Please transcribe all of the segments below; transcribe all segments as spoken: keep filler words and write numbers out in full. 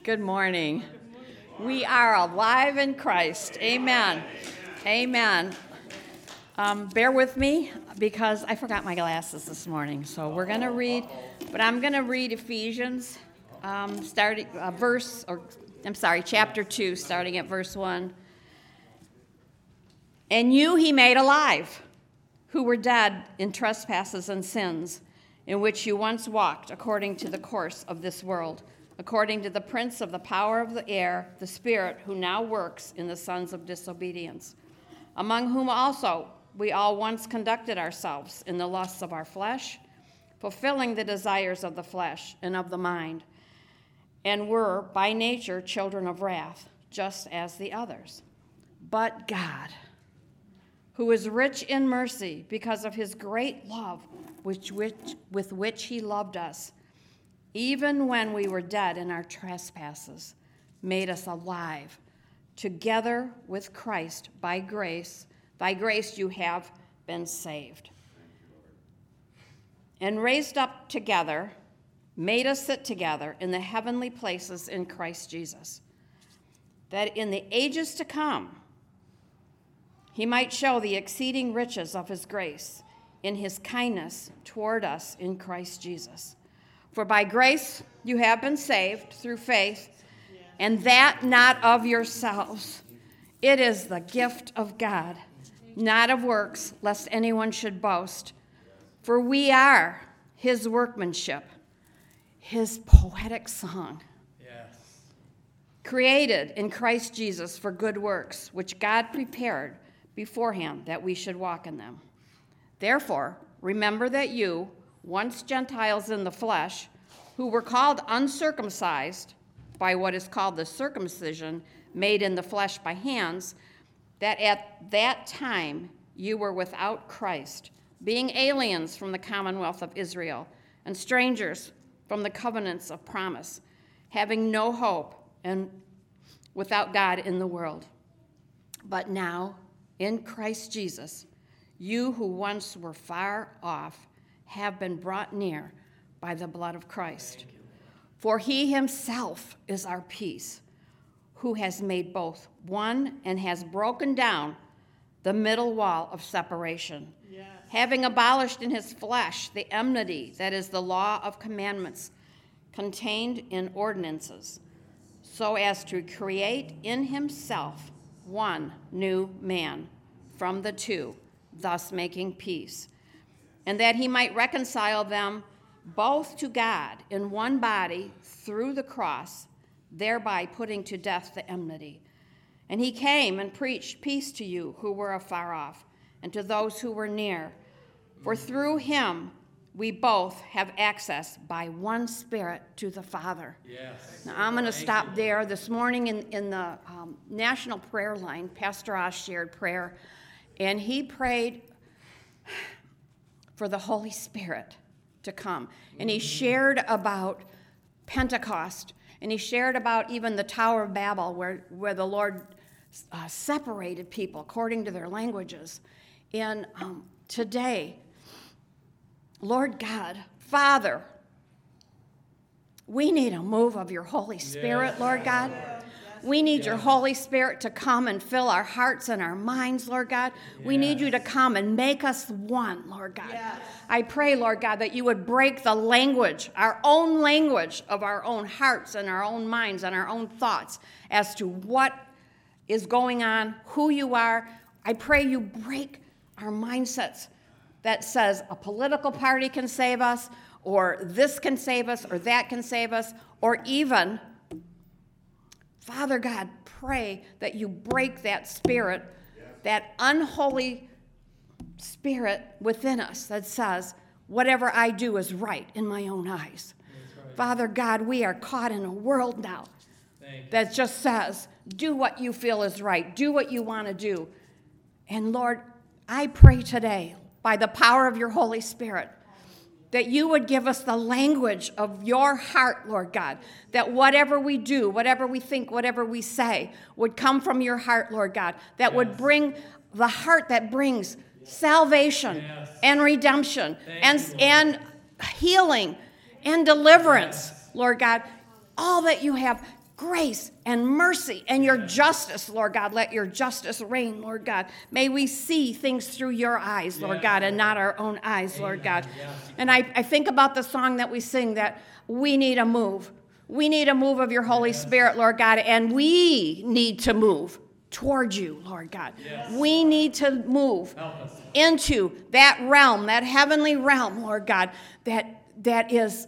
Good morning. We are alive in Christ. Amen. Amen. Um, bear with me because I forgot my glasses this morning. So we're going to read, but I'm going to read Ephesians, um, starting uh, verse, or I'm sorry, chapter two, starting at verse one. And you he made alive, who were dead in trespasses and sins, in which you once walked according to the course of this world, according to the prince of the power of the air, the spirit who now works in the sons of disobedience, among whom also we all once conducted ourselves in the lusts of our flesh, fulfilling the desires of the flesh and of the mind, and were by nature children of wrath, just as the others. But God, who is rich in mercy because of his great love which, which, with which he loved us, even when we were dead in our trespasses, made us alive together with Christ. By grace, by grace you have been saved. And raised up together, made us sit together in the heavenly places in Christ Jesus, that in the ages to come he might show the exceeding riches of his grace in his kindness toward us in Christ Jesus. For by grace you have been saved through faith, and that not of yourselves. It is the gift of God, not of works, lest anyone should boast. For we are his workmanship, his poetic song, yes, created in Christ Jesus for good works, which God prepared beforehand that we should walk in them. Therefore, remember that you, once Gentiles in the flesh, who were called uncircumcised by what is called the circumcision made in the flesh by hands, that at that time you were without Christ, being aliens from the commonwealth of Israel and strangers from the covenants of promise, having no hope and without God in the world. But now, in Christ Jesus, you who once were far off have been brought near by the blood of Christ. For he himself is our peace, who has made both one and has broken down the middle wall of separation, yes, having abolished in his flesh the enmity, that is the law of commandments contained in ordinances, so as to create in himself one new man from the two, thus making peace, and that he might reconcile them both to God in one body through the cross, thereby putting to death the enmity. And he came and preached peace to you who were afar off, and to those who were near. For through him we both have access by one Spirit to the Father. Yes. Now I'm going to stop there. This morning in, in the um, National Prayer Line, Pastor Osh shared prayer, and he prayed for the Holy Spirit to come. And he shared about Pentecost, and he shared about even the Tower of Babel, where, where the Lord uh, separated people according to their languages. And um, today, Lord God, Father, we need a move of your Holy Spirit, yes, Lord God. We need yes. your Holy Spirit to come and fill our hearts and our minds, Lord God. Yes. We need you to come and make us one, Lord God. Yes. I pray, Lord God, that you would break the language, our own language of our own hearts and our own minds and our own thoughts as to what is going on, who you are. I pray you break our mindsets that says a political party can save us, or this can save us, or that can save us, or even, Father God, pray that you break that spirit, yes, that unholy spirit within us that says, whatever I do is right in my own eyes. Right. Father God, we are caught in a world now that just says, do what you feel is right, do what you want to do. And Lord, I pray today, by the power of your Holy Spirit, that you would give us the language of your heart, Lord God, that whatever we do, whatever we think, whatever we say, would come from your heart, Lord God, that yes. would bring the heart that brings salvation yes. and redemption and, you, and healing and deliverance, yes. Lord God, all that you have grace and mercy and your justice, Lord God. Let your justice reign, Lord God. May we see things through your eyes, Lord God, and not our own eyes, Lord God. And I, I think about the song that we sing, that we need a move. We need a move of your Holy Spirit, Lord God, and we need to move toward you, Lord God. Yes. We need to move into that realm, that heavenly realm, Lord God, that that is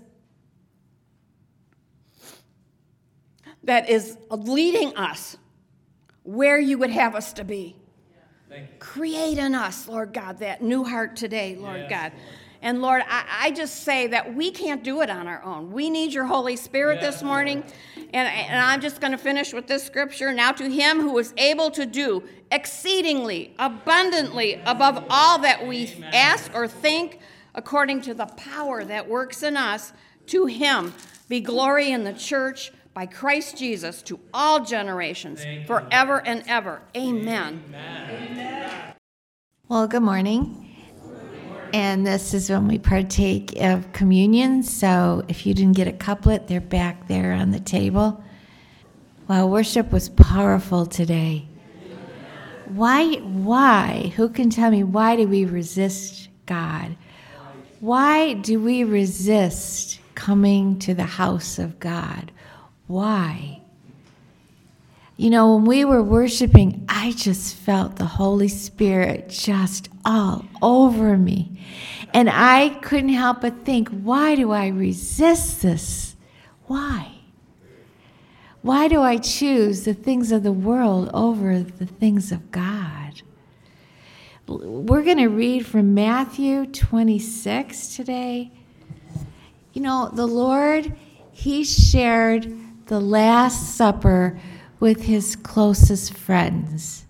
that is leading us where you would have us to be. Create in us, Lord God, that new heart today, Lord yes, God. Lord. And Lord, I, I just say that we can't do it on our own. We need your Holy Spirit yes, this morning. And, and I'm just going to finish with this scripture. Now to him who is able to do exceedingly, abundantly, above all that we Amen. Ask or think, according to the power that works in us, to him be glory in the church by Christ Jesus to all generations, forever and ever. Amen. Amen. Well, good morning. And this is when we partake of communion. So if you didn't get a couplet, they're back there on the table. Wow, worship was powerful today. Why, why, who can tell me, why do we resist God? Why do we resist coming to the house of God? Why? You know, when we were worshiping, I just felt the Holy Spirit just all over me. And I couldn't help but think, why do I resist this? Why? Why do I choose the things of the world over the things of God? We're going to read from Matthew twenty-six today. You know, the Lord, he shared the Last Supper with his closest friends.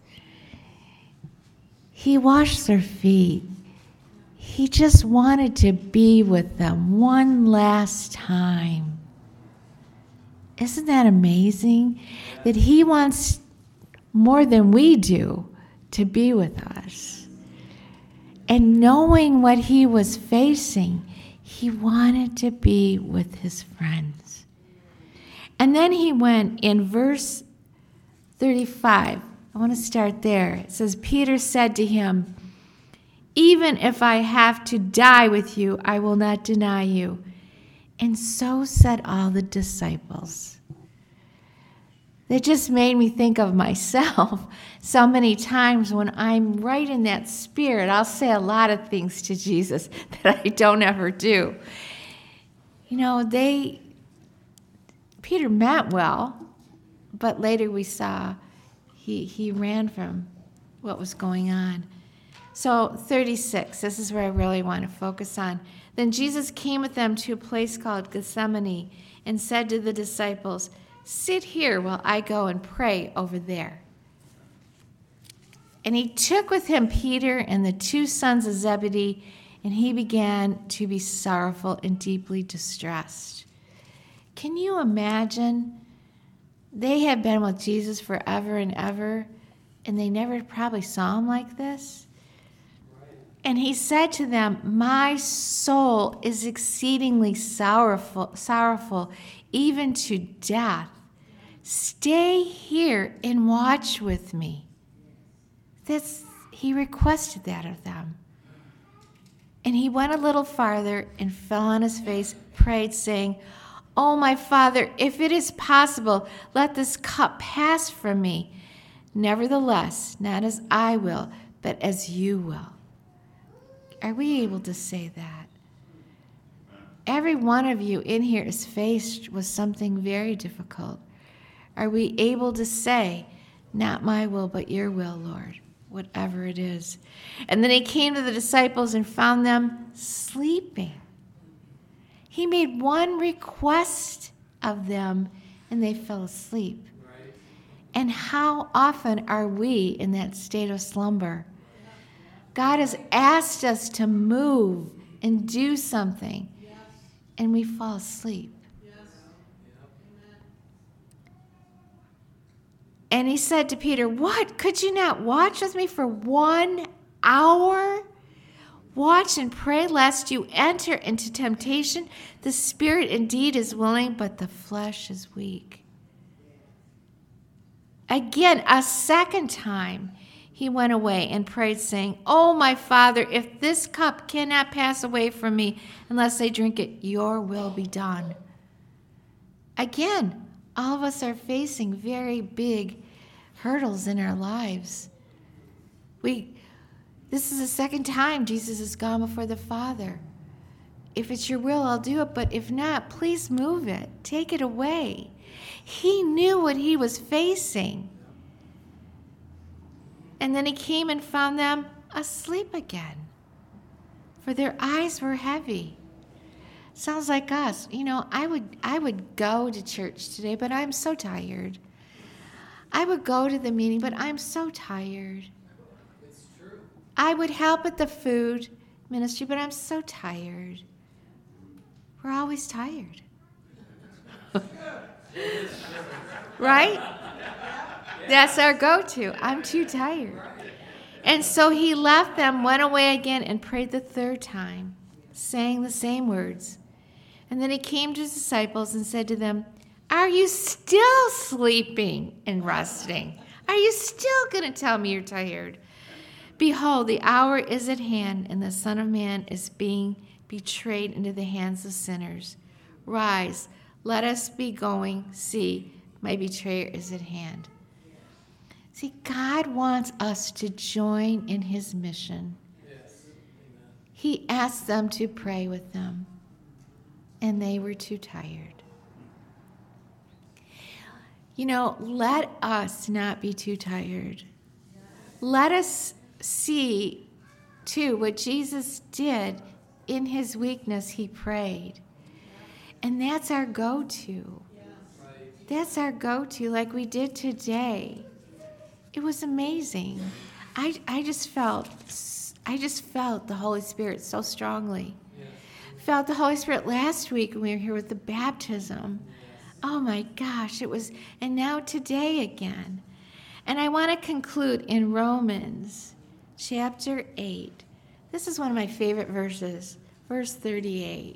He washed their feet. He just wanted to be with them one last time. Isn't that amazing? That he wants more than we do to be with us. And knowing what he was facing, he wanted to be with his friends. And then he went in verse thirty-five. I want to start there. It says, Peter said to him, even if I have to die with you, I will not deny you. And so said all the disciples. That just made me think of myself. So many times when I'm right in that spirit, I'll say a lot of things to Jesus that I don't ever do. You know, they, Peter meant well, but later we saw he, he ran from what was going on. So thirty-six, this is where I really want to focus on. Then Jesus came with them to a place called Gethsemane and said to the disciples, sit here while I go and pray over there. And he took with him Peter and the two sons of Zebedee, and he began to be sorrowful and deeply distressed. Can you imagine? They had been with Jesus forever and ever, and they never probably saw him like this. And he said to them, my soul is exceedingly sorrowful, sorrowful, even to death. Stay here and watch with me. That's, he requested that of them. And he went a little farther and fell on his face, prayed, saying, oh, my Father, if it is possible, let this cup pass from me. Nevertheless, not as I will, but as you will. Are we able to say that? Every one of you in here is faced with something very difficult. Are we able to say, not my will, but your will, Lord, whatever it is? And then he came to the disciples and found them sleeping. He made one request of them, and they fell asleep. Right. And how often are we in that state of slumber? God has asked us to move and do something, yes. And we fall asleep. Yes. And he said to Peter, what? Could you not watch with me for one hour? Watch and pray lest you enter into temptation. The spirit indeed is willing, but the flesh is weak. Again, a second time, he went away and prayed, saying, "Oh, my Father, if this cup cannot pass away from me unless I drink it, your will be done." Again, all of us are facing very big hurdles in our lives. We, this is the second time Jesus has gone before the Father. If it's your will, I'll do it, but if not, please move it. Take it away. He knew what he was facing. And then he came and found them asleep again, for their eyes were heavy. Sounds like us. You know, I would I would go to church today, but I'm so tired. I would go to the meeting, but I'm so tired. It's true. I would help at the food ministry, but I'm so tired. We're always tired. Right? That's our go-to. I'm too tired. And so he left them, went away again, and prayed the third time, saying the same words. And then he came to his disciples and said to them, "Are you still sleeping and resting? Are you still going to tell me you're tired? Behold, the hour is at hand, and the Son of Man is being betrayed into the hands of sinners. Rise, let us be going. See, my betrayer is at hand." See, God wants us to join in his mission. Yes. Amen. He asked them to pray with them, and they were too tired. You know, let us not be too tired. Let us see, too, what Jesus did in his weakness. He prayed. And that's our go-to. That's our go-to, like we did today. It was amazing. I, I just felt, I just felt the Holy Spirit so strongly. Yes. Felt the Holy Spirit last week when we were here with the baptism. Yes. Oh my gosh, it was, and now today again. And I want to conclude in Romans chapter eight. This is one of my favorite verses, verse thirty-eight.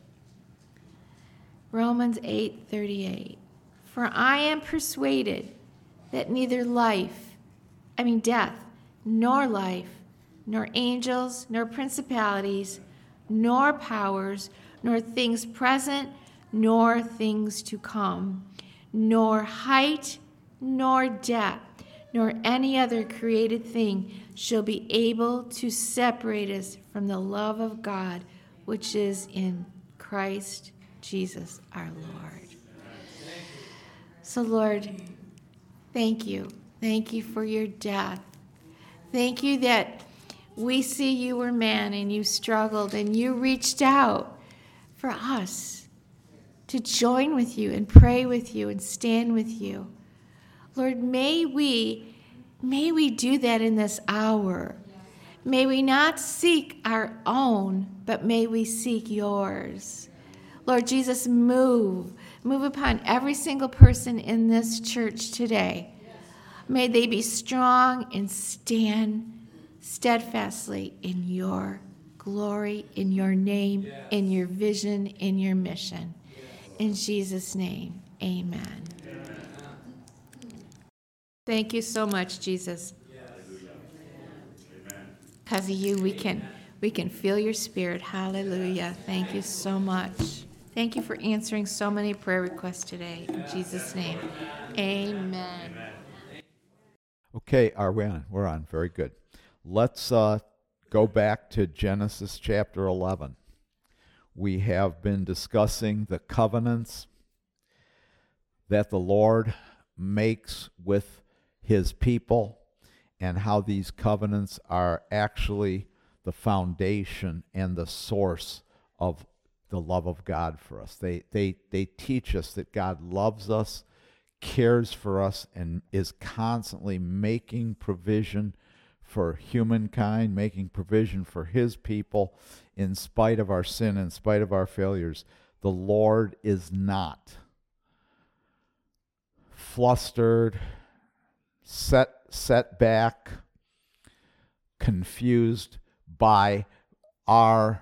Romans eight thirty-eight. "For I am persuaded that neither life, I mean death, nor life, nor angels, nor principalities, nor powers, nor things present, nor things to come, nor height, nor depth, nor any other created thing shall be able to separate us from the love of God, which is in Christ Jesus our Lord." So, Lord, thank you. Thank you for your death. Thank you that we see you were man and you struggled and you reached out for us to join with you and pray with you and stand with you. Lord, may we, may we do that in this hour. May we not seek our own, but may we seek yours. Lord Jesus, move. Move upon every single person in this church today. May they be strong and stand steadfastly in your glory, in your name, yes. in your vision, in your mission. Yes. In Jesus' name, amen. Amen. Thank you so much, Jesus. Because of you, we can, we can feel your spirit. Hallelujah. Thank you so much. Thank you for answering so many prayer requests today. In Jesus' name, amen. Okay, are we on? We're on. Very good. Let's uh, go back to Genesis chapter eleven. We have been discussing the covenants that the Lord makes with his people and how these covenants are actually the foundation and the source of the love of God for us. They, they, they teach us that God loves us, cares for us, and is constantly making provision for humankind, making provision for his people in spite of our sin, in spite of our failures. The Lord is not flustered, set, set back, confused by our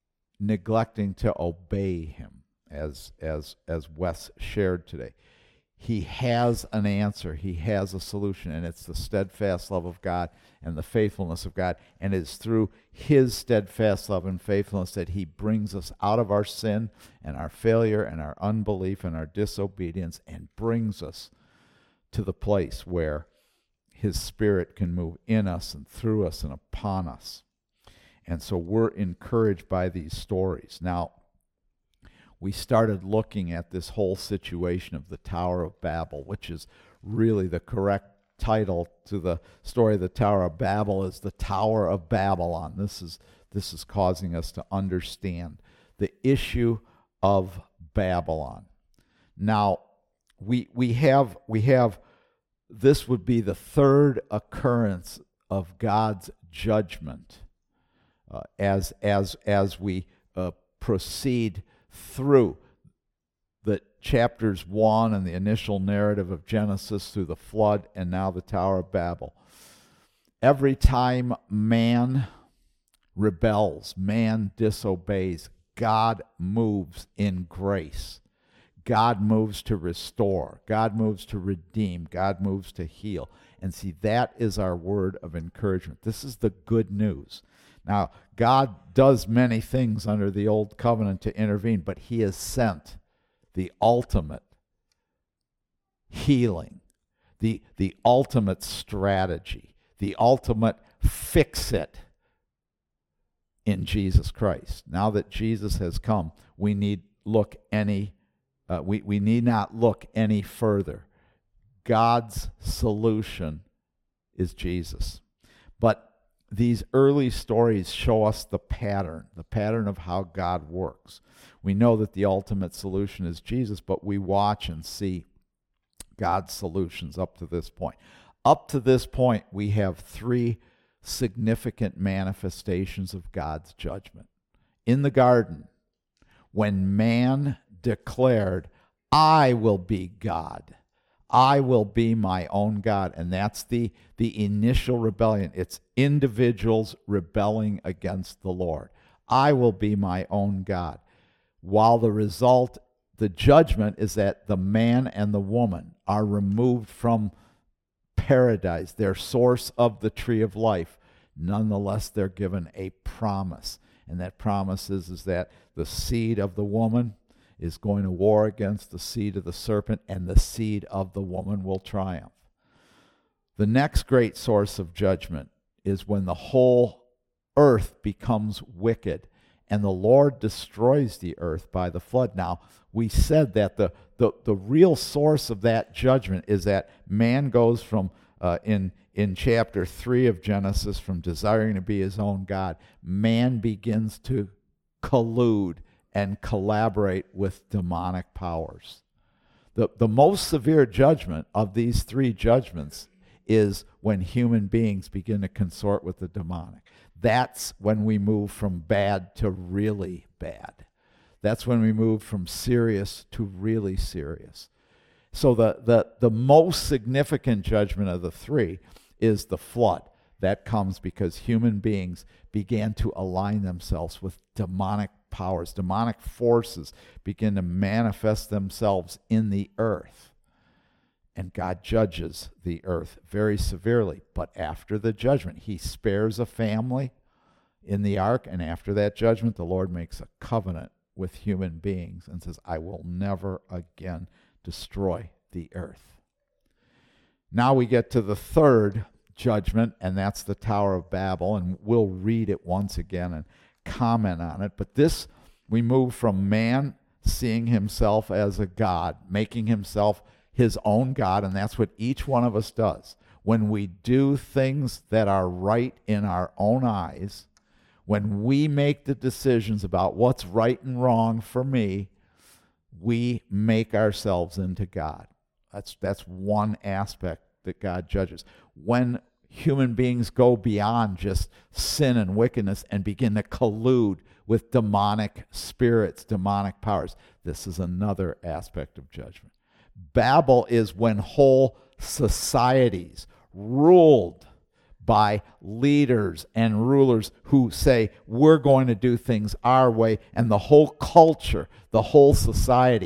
neglecting to obey him, as as as Wes shared today. He has an answer. He has a solution, and it's the steadfast love of God and the faithfulness of God. And it's through his steadfast love and faithfulness that he brings us out of our sin and our failure and our unbelief and our disobedience and brings us to the place where his Spirit can move in us and through us and upon us. And so we're encouraged by these stories. Now, we started looking at this whole situation of the Tower of Babel, which is really the correct title to the story of the Tower of Babel is the Tower of Babylon. This is this is causing us to understand the issue of Babylon. Now, we we have we have this would be the third occurrence of God's judgment uh, as as as we uh, proceed through the chapters one and the initial narrative of Genesis through the flood and now the Tower of Babel. Every time man rebels, man disobeys, God moves in grace. God moves to restore. God moves to redeem. God moves to heal. And see, that is our word of encouragement. This is the good news. Now, God does many things under the old covenant to intervene, but he has sent the ultimate healing, the, the ultimate strategy, the ultimate fix-it in Jesus Christ. Now that Jesus has come, we need look any uh, we, we need not look any further. God's solution is Jesus. But these early stories show us the pattern, the pattern of how God works. We know that the ultimate solution is Jesus, but we watch and see God's solutions up to this point. Up to this point, we have three significant manifestations of God's judgment. In the garden, when man declared, I will be God. I will be my own God. And that's the, the initial rebellion. It's individuals rebelling against the Lord. I will be my own God. While the result, the judgment is that the man and the woman are removed from paradise, their source of the tree of life. Nonetheless, they're given a promise. And that promise is, is that the seed of the woman is going to war against the seed of the serpent, and the seed of the woman will triumph. The next great source of judgment is when the whole earth becomes wicked, and the Lord destroys the earth by the flood. Now, we said that the, the, the real source of that judgment is that man goes from, uh, in, in chapter three of Genesis, from desiring to be his own God, man begins to collude and collaborate with demonic powers. The, the most severe judgment of these three judgments is when human beings begin to consort with the demonic. That's when we move from bad to really bad. That's when we move from serious to really serious. So the, the, the most significant judgment of the three is the flood. That comes because human beings began to align themselves with demonic powers. Demonic forces begin to manifest themselves in the earth. And God judges the earth very severely. But after the judgment, he spares a family in the ark. And after that judgment, the Lord makes a covenant with human beings and says, I will never again destroy the earth. Now we get to the third judgment, and that's the Tower of Babel, and we'll read it once again and comment on it. But this, we move from man seeing himself as a god, making himself his own God, and that's what each one of us does. When we do things that are right in our own eyes, when we make the decisions about what's right and wrong for me, we make ourselves into God. That's, that's one aspect that God judges. When human beings go beyond just sin and wickedness and begin to collude with demonic spirits, demonic powers, this is another aspect of judgment. Babel is when whole societies ruled by leaders and rulers who say, we're going to do things our way, and the whole culture, the whole society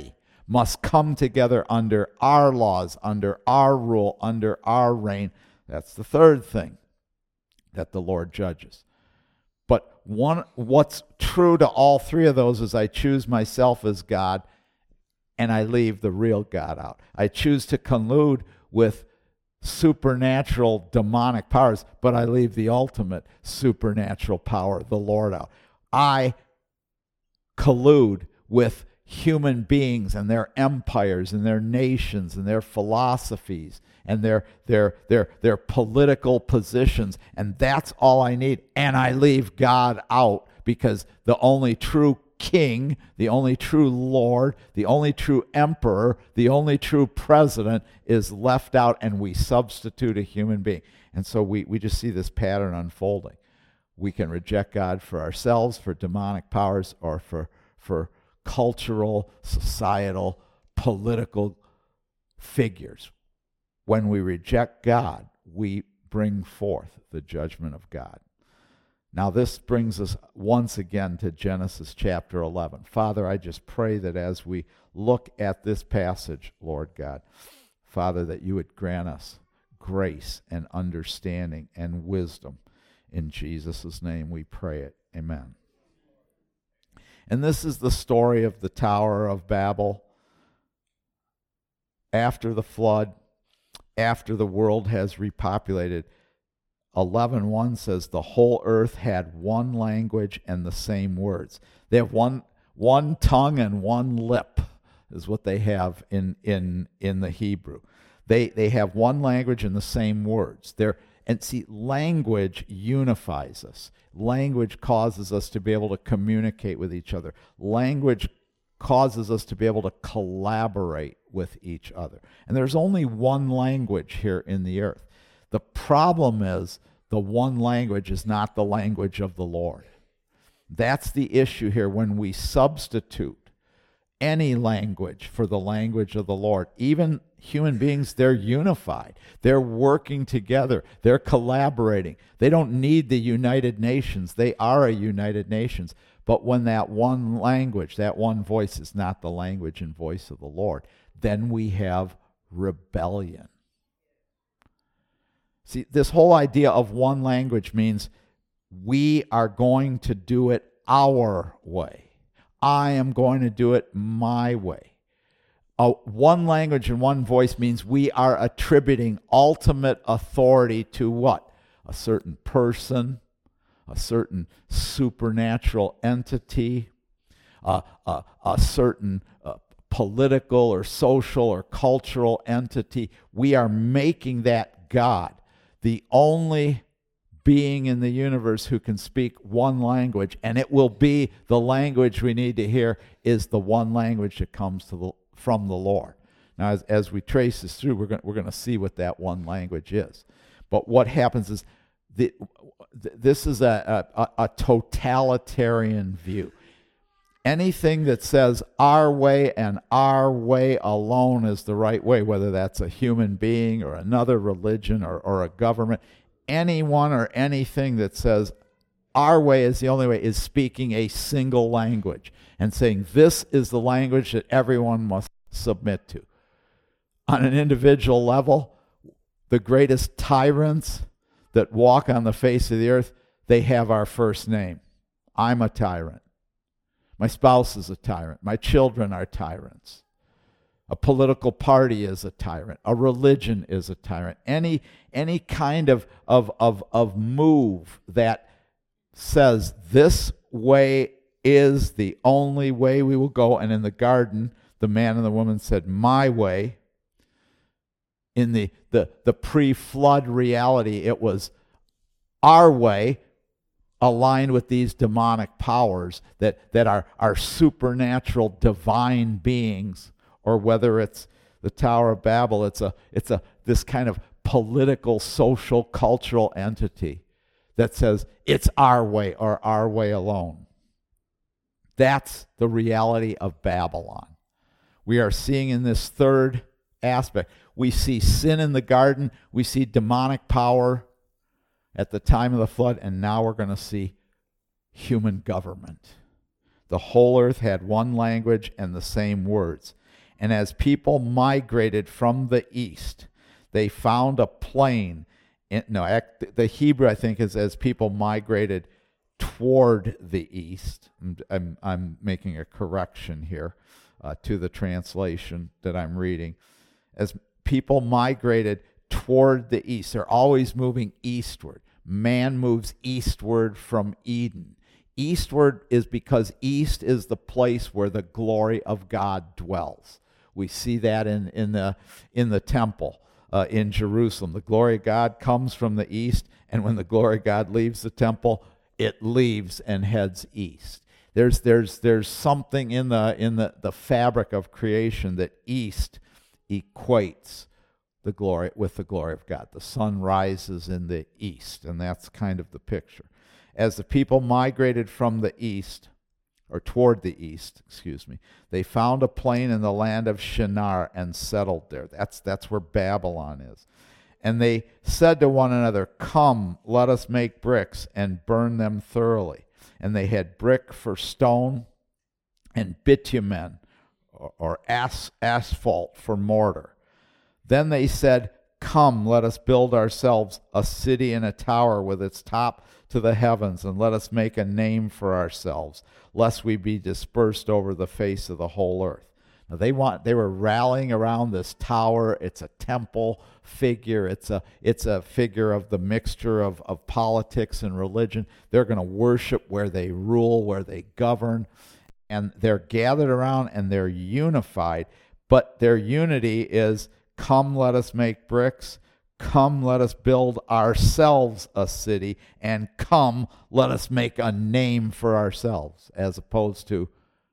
must come together under our laws, under our rule, under our reign. That's the third thing that the Lord judges. But one, what's true to all three of those is I choose myself as God, and I leave the real God out. I choose to collude with supernatural demonic powers, but I leave the ultimate supernatural power, the Lord, out. I collude with human beings and their empires and their nations and their philosophies and their their their their political positions, and that's all I need, and I leave God out, because the only true king, the only true Lord, the only true emperor, the only true president is left out, and we substitute a human being. And so we, we just see this pattern unfolding. We can reject God for ourselves, for demonic powers, or for, for cultural, societal, political figures. When we reject God, we bring forth the judgment of God. Now, this brings us once again to Genesis chapter eleven. Father, I just pray that as we look at this passage, Lord God, Father, that you would grant us grace and understanding and wisdom. In Jesus' name we pray it. Amen. And this is the story of the Tower of Babel. After the flood, after the world has repopulated, eleven one says the whole earth had one language and the same words. They have one one tongue and one lip is what they have in in in the Hebrew. They they have one language and the same words. They're and see, language unifies us. Language causes us to be able to communicate with each other. Language causes us to be able to collaborate with each other. And there's only one language here in the earth. The problem is the one language is not the language of the Lord. That's the issue here when we substitute any language for the language of the Lord. Even human beings, they're unified. They're working together. They're collaborating. They don't need the United Nations. They are a United Nations. But when that one language, that one voice is not the language and voice of the Lord, then we have rebellion. See, this whole idea of one language means we are going to do it our way. I am going to do it my way. Uh, one language and one voice means we are attributing ultimate authority to what? A certain person, a certain supernatural entity, uh, uh, a certain uh, political or social or cultural entity. We are making that God. The only being in the universe who can speak one language, and it will be the language we need to hear, is the one language that comes to the, from the Lord. Now, as, as we trace this through, we're going we're going to see what that one language is. But what happens is, the, this is a, a, a totalitarian view. Anything that says our way and our way alone is the right way, whether that's a human being or another religion or, or a government, anyone or anything that says our way is the only way is speaking a single language and saying this is the language that everyone must submit to. On an individual level, the greatest tyrants that walk on the face of the earth, they have our first name. I'm a tyrant. My spouse is a tyrant. My children are tyrants. A political party is a tyrant. A religion is a tyrant. Any any kind of, of, of, of move that says this way is the only way we will go. And in the garden, the man and the woman said, my way. In the, the, the pre-flood reality, it was our way, aligned with these demonic powers that, that are, are supernatural divine beings, or whether it's the Tower of Babel, it's a it's a this kind of political, social, cultural entity that says it's our way or our way alone. That's the reality of Babylon. We are seeing in this third aspect, we see sin in the garden, we see demonic power at the time of the flood, and now we're going to see human government. The whole earth had one language and the same words. And as people migrated from the east, they found a plain. In, no, act, the Hebrew, I think, is as people migrated toward the east. I'm, I'm, I'm making a correction here uh, to the translation that I'm reading. As people migrated toward the east, they're always moving eastward. Man moves eastward from Eden. Eastward is because east is the place where the glory of God dwells. We see that in, in, the, in the temple uh, in Jerusalem. The glory of God comes from the east, and when the glory of God leaves the temple, it leaves and heads east. There's, there's, there's something in, the, in the, the fabric of creation that east equates the glory with the glory of God. The sun rises in the east, and that's kind of the picture. As the people migrated from the east, or toward the east, excuse me, they found a plain in the land of Shinar and settled there. That's, that's where Babylon is. And they said to one another, "Come, let us make bricks and burn them thoroughly." And they had brick for stone and bitumen, or, or as, asphalt for mortar. Then they said, "Come, let us build ourselves a city and a tower with its top to the heavens, and let us make a name for ourselves, lest we be dispersed over the face of the whole earth." Now they want they were rallying around this tower. It's a temple figure. It's a it's a figure of the mixture of, of politics and religion. They're going to worship where they rule, where they govern, and they're gathered around and they're unified. But their unity is, "Come, let us make bricks. Come, let us build ourselves a city. And come, let us make a name for ourselves," as opposed to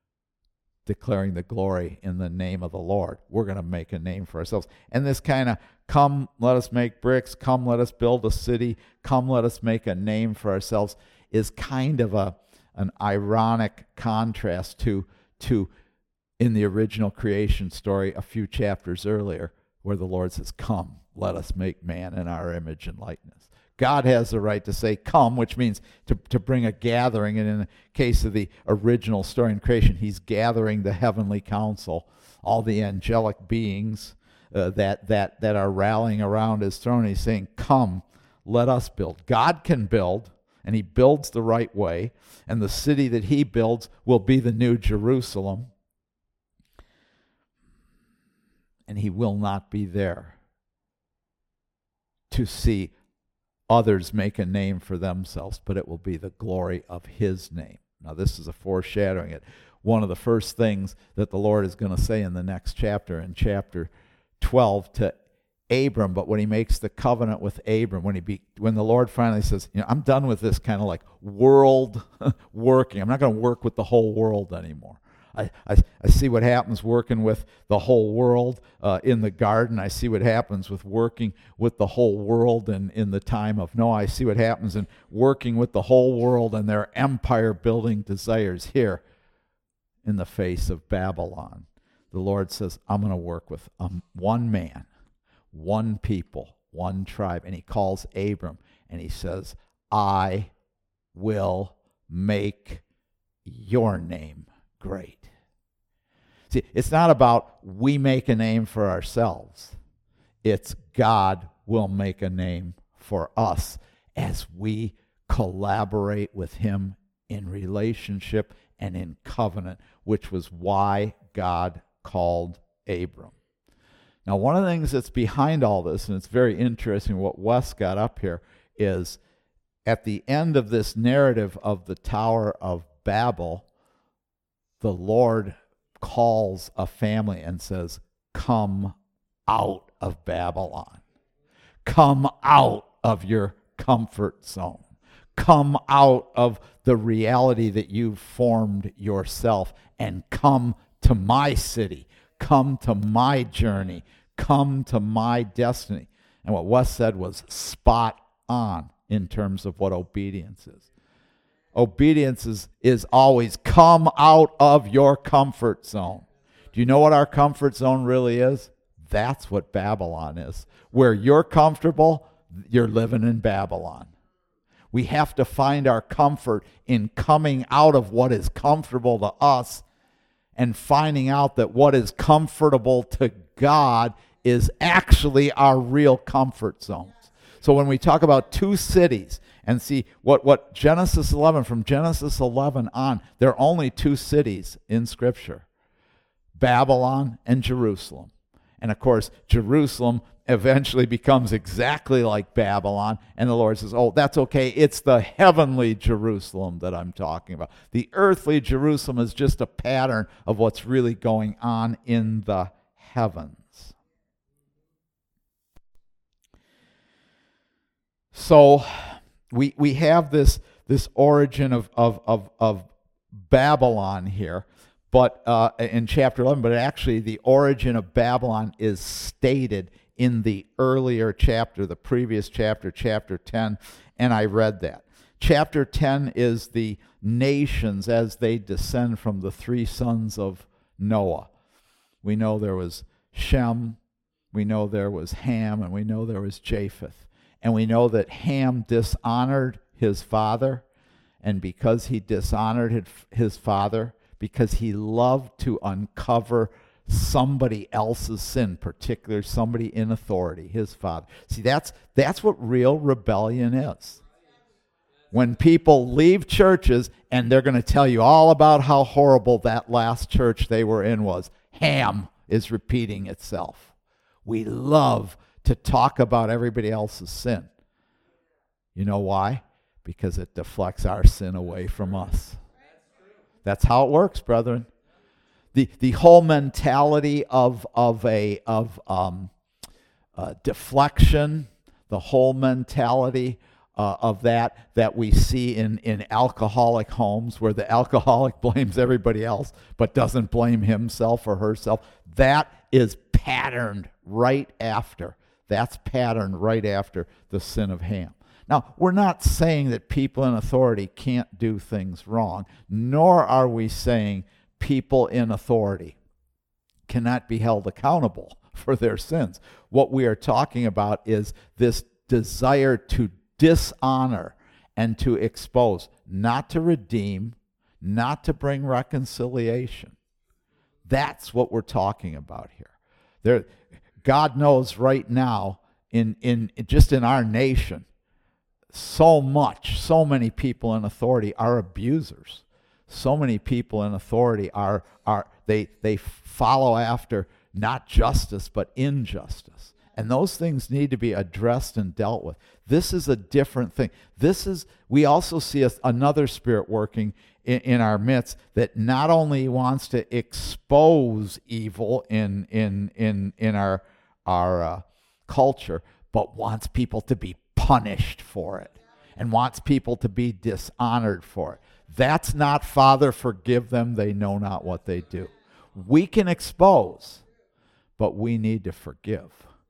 declaring the glory in the name of the Lord. We're going to make a name for ourselves. And this kind of, "Come, let us make bricks. Come, let us build a city. Come, let us make a name for ourselves," is kind of a an ironic contrast to, to in the original creation story a few chapters earlier, where the Lord says, "Come, let us make man in our image and likeness." God has the right to say "come," which means to, to bring a gathering. And in the case of the original story in creation, he's gathering the heavenly council, all the angelic beings uh, that, that, that are rallying around his throne. He's saying, "Come, let us build." God can build, and he builds the right way. And the city that he builds will be the new Jerusalem. And he will not be there to see others make a name for themselves, but it will be the glory of his name. Now, this is a foreshadowing it. One of the first things that the Lord is going to say in the next chapter, in chapter twelve, to Abram, but when he makes the covenant with Abram, when he be, when the Lord finally says, "You know, I'm done with this kind of like world working. I'm not going to work with the whole world anymore. I, I, I see what happens working with the whole world uh, in the garden. I see what happens with working with the whole world in, in the time of Noah. I see what happens in working with the whole world and their empire-building desires here in the face of Babylon." The Lord says, "I'm going to work with um, one man, one people, one tribe." And he calls Abram, and he says, "I will make your name great." See, it's not about we make a name for ourselves. It's God will make a name for us as we collaborate with him in relationship and in covenant, which was why God called Abram. Now, one of the things that's behind all this, and it's very interesting what Wes got up here, is at the end of this narrative of the Tower of Babel, the Lord calls a family and says, "Come out of Babylon. Come out of your comfort zone. Come out of the reality that you've formed yourself and come to my city. Come to my journey. Come to my destiny." And what Wes said was spot on in terms of what obedience is. Obedience is, is always come out of your comfort zone. Do you know what our comfort zone really is? That's what Babylon is. Where you're comfortable, you're living in Babylon. We have to find our comfort in coming out of what is comfortable to us and finding out that what is comfortable to God is actually our real comfort zones. So when we talk about two cities, and see what, what Genesis eleven, from Genesis eleven on, there are only two cities in Scripture, Babylon and Jerusalem. And of course, Jerusalem eventually becomes exactly like Babylon, and the Lord says, oh, that's okay, it's the heavenly Jerusalem that I'm talking about. The earthly Jerusalem is just a pattern of what's really going on in the heavens. So we we have this this origin of of of, of Babylon here, but uh, in chapter eleven. But actually, the origin of Babylon is stated in the earlier chapter, the previous chapter, chapter ten, and I read that. Chapter ten is the nations as they descend from the three sons of Noah. We know there was Shem, we know there was Ham, and we know there was Japheth. And we know that Ham dishonored his father, and because he dishonored his father, because he loved to uncover somebody else's sin, particularly somebody in authority, his father. See, that's that's what real rebellion is. When people leave churches and they're going to tell you all about how horrible that last church they were in was. Ham is repeating itself. We love to talk about everybody else's sin. You know why? Because it deflects our sin away from us. That's how it works, brethren. The the whole mentality of of a of um, uh, deflection, the whole mentality uh, of that that we see in in alcoholic homes, where the alcoholic blames everybody else but doesn't blame himself or herself. That is patterned right after. That's patterned right after the sin of Ham. Now, we're not saying that people in authority can't do things wrong, nor are we saying people in authority cannot be held accountable for their sins. What we are talking about is this desire to dishonor and to expose, not to redeem, not to bring reconciliation. That's what we're talking about here. There, God knows right now, in, in just in our nation, so much, so many people in authority are abusers. So many people in authority are are they they follow after not justice but injustice. And those things need to be addressed and dealt with. This is a different thing. This is, we also see a, another spirit working in, in our midst that not only wants to expose evil in in in in our our uh, culture, but wants people to be punished for it and wants people to be dishonored for it. That's not, Father, forgive them, they know not what they do. We can expose, but we need to forgive.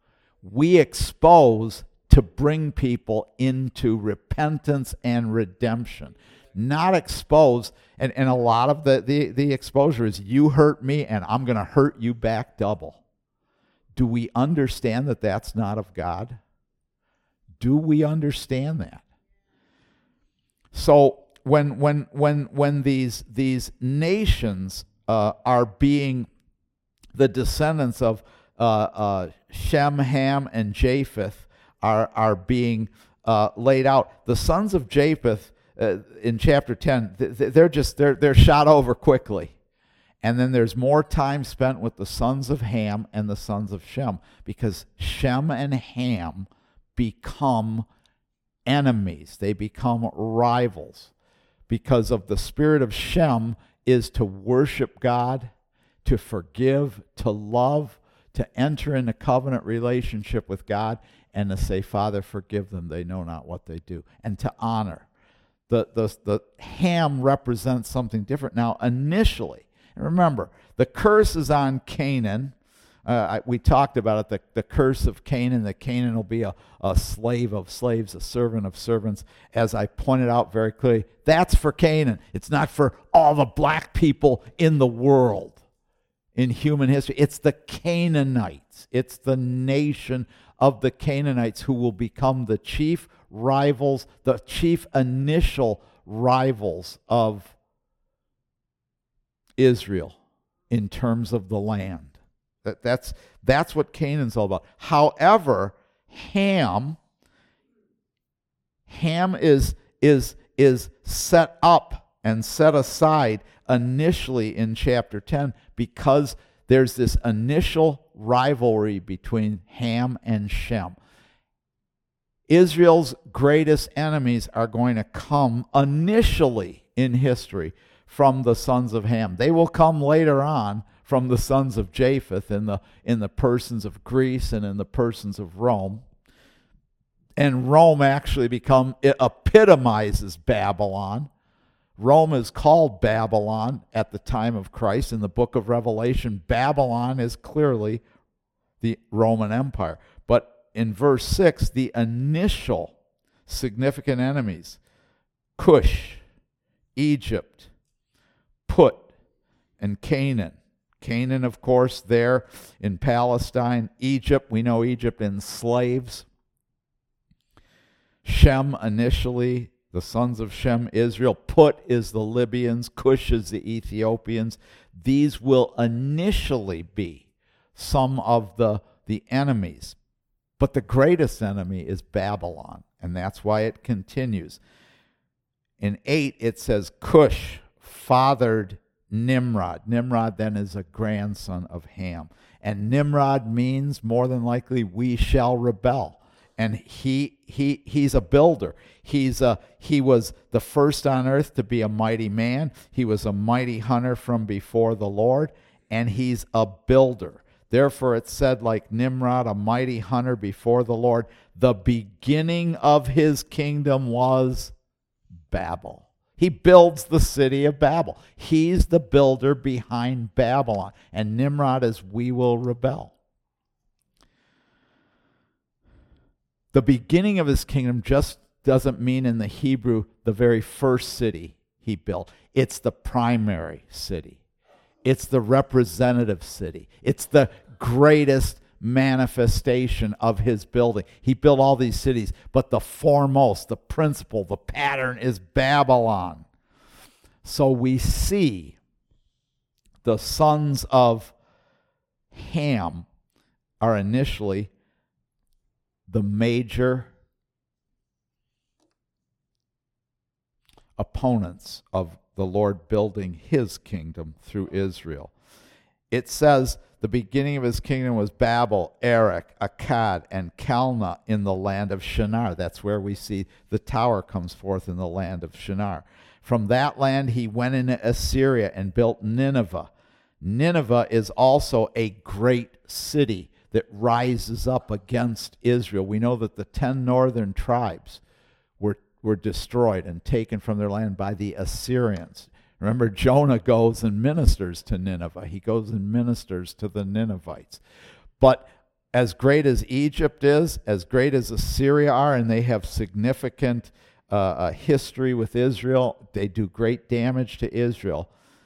We expose to bring people into repentance and redemption, not expose. And, and a lot of the, the, the exposure is, you hurt me and I'm going to hurt you back double. Do we understand that that's not of God? Do we understand that? So when when when when these these nations uh, are being the descendants of uh, uh, Shem, Ham, and Japheth are are being uh, laid out, the sons of Japheth uh, in chapter ten, they're just they're they're shot over quickly. And then there's more time spent with the sons of Ham and the sons of Shem, because Shem and Ham become enemies. They become rivals, because of the spirit of Shem is to worship God, to forgive, to love, to enter into covenant relationship with God, and to say, Father, forgive them, they know not what they do, and to honor. The, the, the Ham represents something different. Now, initially, and remember, the curse is on Canaan. Uh, I, we talked about it, the, the curse of Canaan, that Canaan will be a, a slave of slaves, a servant of servants. As I pointed out very clearly, that's for Canaan. It's not for all the black people in the world, in human history. It's the Canaanites. It's the nation of the Canaanites who will become the chief rivals, the chief initial rivals of Israel, in terms of the land. That, that's, that's what Canaan's all about. However, Ham, Ham is, is, is set up and set aside initially in chapter ten because there's this initial rivalry between Ham and Shem. Israel's greatest enemies are going to come initially in history from the sons of Ham. They will come later on from the sons of Japheth in the, in the persons of Greece and in the persons of Rome. And Rome actually become, it epitomizes Babylon. Rome is called Babylon at the time of Christ. In the book of Revelation, Babylon is clearly the Roman Empire. But in verse six, the initial significant enemies, Cush, Egypt, Put, and Canaan. Canaan, of course, there in Palestine. Egypt, we know Egypt enslaves. Shem initially, the sons of Shem, Israel. Put is the Libyans. Cush is the Ethiopians. These will initially be some of the, the enemies. But the greatest enemy is Babylon, and that's why it continues. In eight, it says, Cush fathered Nimrod. Nimrod then is a grandson of Ham. And Nimrod means, more than likely, we shall rebel. And he he he's a builder. He's a he was the first on earth to be a mighty man. He was a mighty hunter from before the Lord, and he's a builder. Therefore it said, like Nimrod, a mighty hunter before the Lord, the beginning of his kingdom was Babel. He builds the city of Babel. He's the builder behind Babylon. And Nimrod is, we will rebel. The beginning of his kingdom just doesn't mean in the Hebrew the very first city he built. It's the primary city. It's the representative city. It's the greatest manifestation of his building. He built all these cities, but the foremost, the principal, the pattern is Babylon. So we see the sons of Ham are initially the major opponents of the Lord building his kingdom through Israel. It says the beginning of his kingdom was Babel, Erech, Akkad, and Calneh in the land of Shinar. That's where we see the tower comes forth in the land of Shinar. From that land he went into Assyria and built Nineveh. Nineveh is also a great city that rises up against Israel. We know that the ten northern tribes were, were destroyed and taken from their land by the Assyrians. Remember, Jonah goes and ministers to Nineveh. He goes and ministers to the Ninevites. But as great as Egypt is, as great as Assyria are, and they have significant uh, uh, history with Israel, they do great damage to Israel,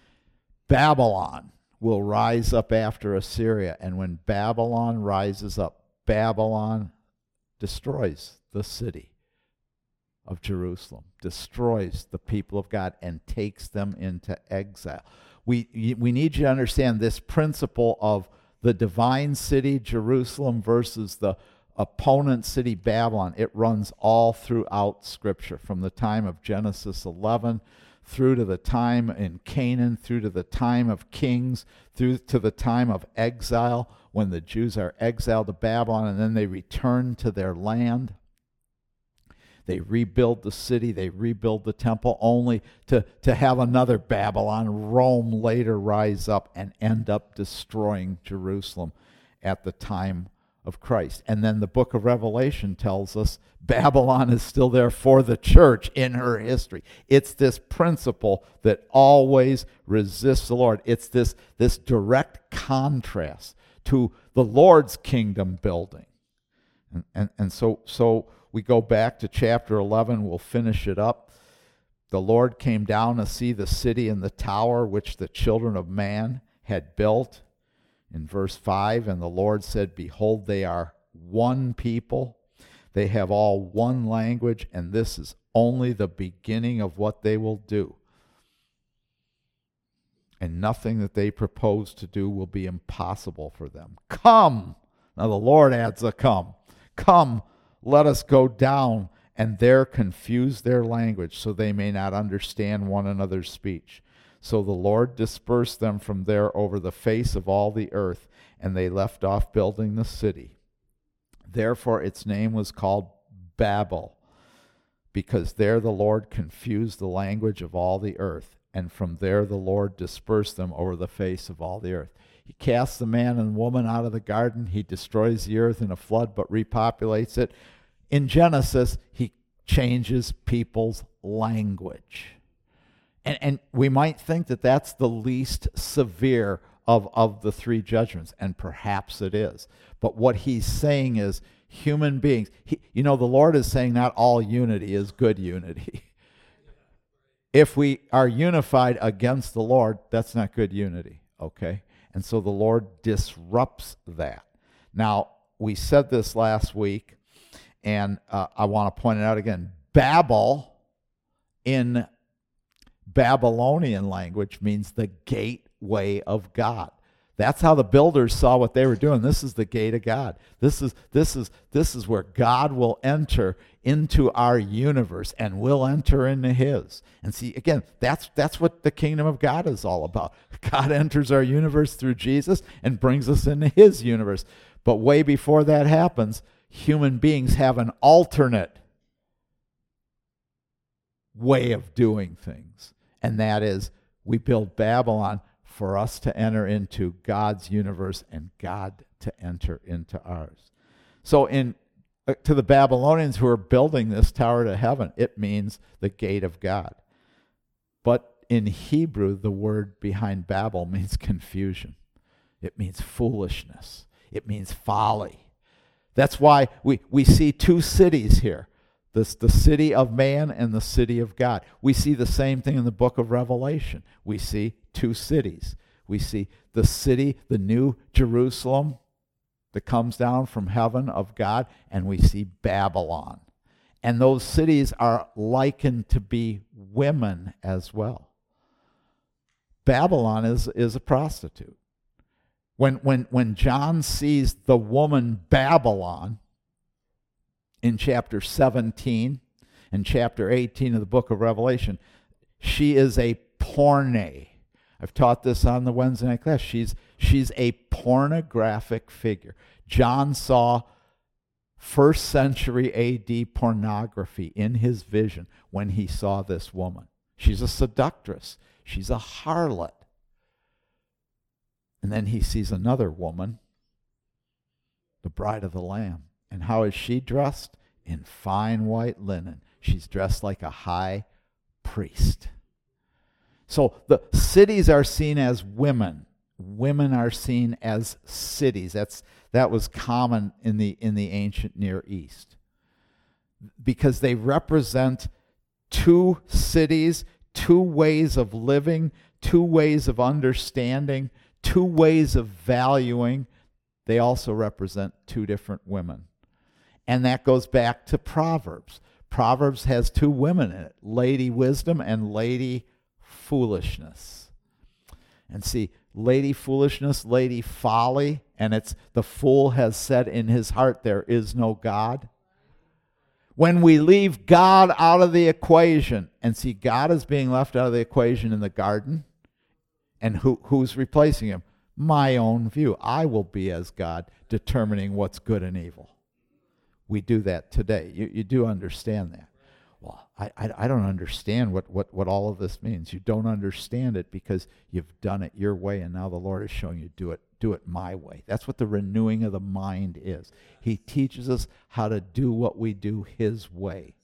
Babylon will rise up after Assyria. And when Babylon rises up, Babylon destroys the city of Jerusalem, destroys the people of God, and takes them into exile. We, we need you to understand this principle of the divine city, Jerusalem, versus the opponent city, Babylon. It runs all throughout Scripture, from the time of Genesis eleven through to the time in Canaan, through to the time of kings, through to the time of exile, when the Jews are exiled to Babylon, and then they return to their land. They rebuild the city, they rebuild the temple, only to, to have another Babylon, Rome, later rise up and end up destroying Jerusalem at the time of Christ. And then the book of Revelation tells us Babylon is still there for the church in her history. It's this principle that always resists the Lord. It's this, this direct contrast to the Lord's kingdom building. And, and, and so, so we go back to chapter eleven. We'll finish it up. The Lord came down to see the city and the tower which the children of man had built. In verse five, and the Lord said, behold, they are one people. They have all one language, and this is only the beginning of what they will do. and nothing that they propose to do will be impossible for them. Come! Now the Lord adds a come. Come, let us go down and there confuse their language so they may not understand one another's speech. So the Lord dispersed them from there over the face of all the earth, and they left off building the city. Therefore its name was called Babel, because there the Lord confused the language of all the earth, and from there the Lord dispersed them over the face of all the earth. He casts the man and woman out of the garden. He destroys the earth in a flood, but repopulates it. In Genesis, he changes people's language. And, and we might think that that's the least severe of, of the three judgments, and perhaps it is. But what he's saying is human beings, he, you know, the Lord is saying not all unity is good unity. If we are unified against the Lord, that's not good unity, okay? And so the Lord disrupts that. Now, we said this last week, and uh, I want to point it out again. Babel in Babylonian language means the gateway of God. That's how the builders saw what they were doing. This is the gate of God. This is this is this is where God will enter into our universe and we'll enter into his. And see, again, that's that's what the kingdom of God is all about. God enters our universe through Jesus and brings us into his universe. But way before that happens, human beings have an alternate way of doing things. And that is, we build Babylon for us to enter into God's universe and God to enter into ours. So in uh, to the Babylonians who are building this tower to heaven, it means the gate of God. But in Hebrew, the word behind Babel means confusion. It means foolishness. It means folly. That's why we, we see two cities here. This, the city of man and the city of God. We see the same thing in the book of Revelation. We see two cities. We see the city, the new Jerusalem that comes down from heaven of God, and we see Babylon. And those cities are likened to be women as well. Babylon is, is a prostitute. When, when, when John sees the woman Babylon, in chapter seventeen and chapter eighteen of the book of Revelation, she is a porne. I've taught this on the Wednesday night class. She's, she's a pornographic figure. John saw first century A D pornography in his vision when he saw this woman. She's a seductress. She's a harlot. And then he sees another woman, the bride of the Lamb. And how is she dressed? In fine white linen. She's dressed like a high priest. So the cities are seen as women. Women are seen as cities. That's that was common in the in the ancient Near East. Because they represent two cities, two ways of living, two ways of understanding, two ways of valuing. They also represent two different women. And that goes back to Proverbs. Proverbs has two women in it, Lady Wisdom and Lady Foolishness. And see, Lady Foolishness, Lady Folly, and it's the fool has said in his heart, there is no God. When we leave God out of the equation, and see, God is being left out of the equation in the garden, and who, who's replacing him? My own view. I will be as God, determining what's good and evil. We do that today. You, you do understand that. Well, I, I, I don't understand what, what, what all of this means. You don't understand it because you've done it your way, and now the Lord is showing you do it, do it my way. That's what the renewing of the mind is. He teaches us how to do what we do his way.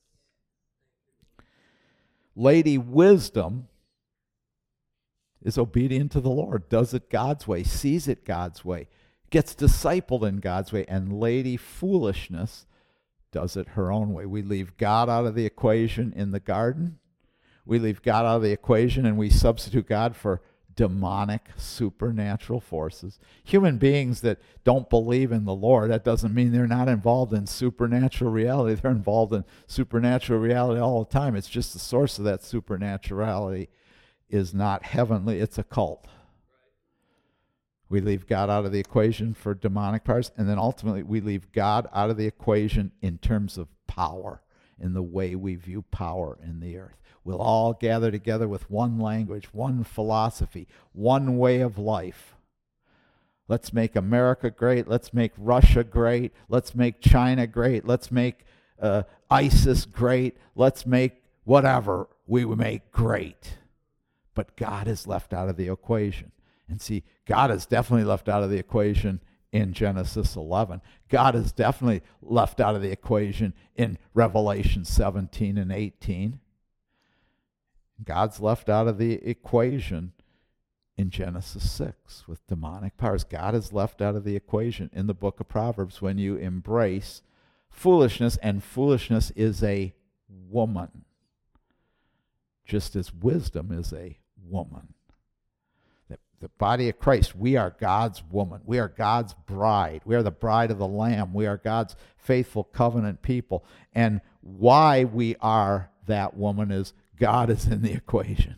Lady Wisdom is obedient to the Lord, does it God's way, sees it God's way, gets discipled in God's way, and Lady Foolishness does it her own way. We leave God out of the equation in the garden. We leave God out of the equation and we substitute God for demonic, supernatural forces. Human beings that don't believe in the Lord, that doesn't mean they're not involved in supernatural reality. They're involved in supernatural reality all the time. It's just the source of that supernaturality is not heavenly, it's a cult. We leave God out of the equation for demonic powers, and then ultimately we leave God out of the equation in terms of power, in the way we view power in the earth. We'll all gather together with one language, one philosophy, one way of life. Let's make America great. Let's make Russia great. Let's make China great. Let's make uh, ISIS great. Let's make whatever we make great. But God is left out of the equation. And see, God is definitely left out of the equation in Genesis eleven. God is definitely left out of the equation in Revelation seventeen and eighteen. God's left out of the equation in Genesis six with demonic powers. God is left out of the equation in the book of Proverbs when you embrace foolishness, and foolishness is a woman, just as wisdom is a woman. The, the body of Christ, we are God's woman. We are God's bride. We are the bride of the Lamb. We are God's faithful covenant people. And why we are that woman is God is in the equation.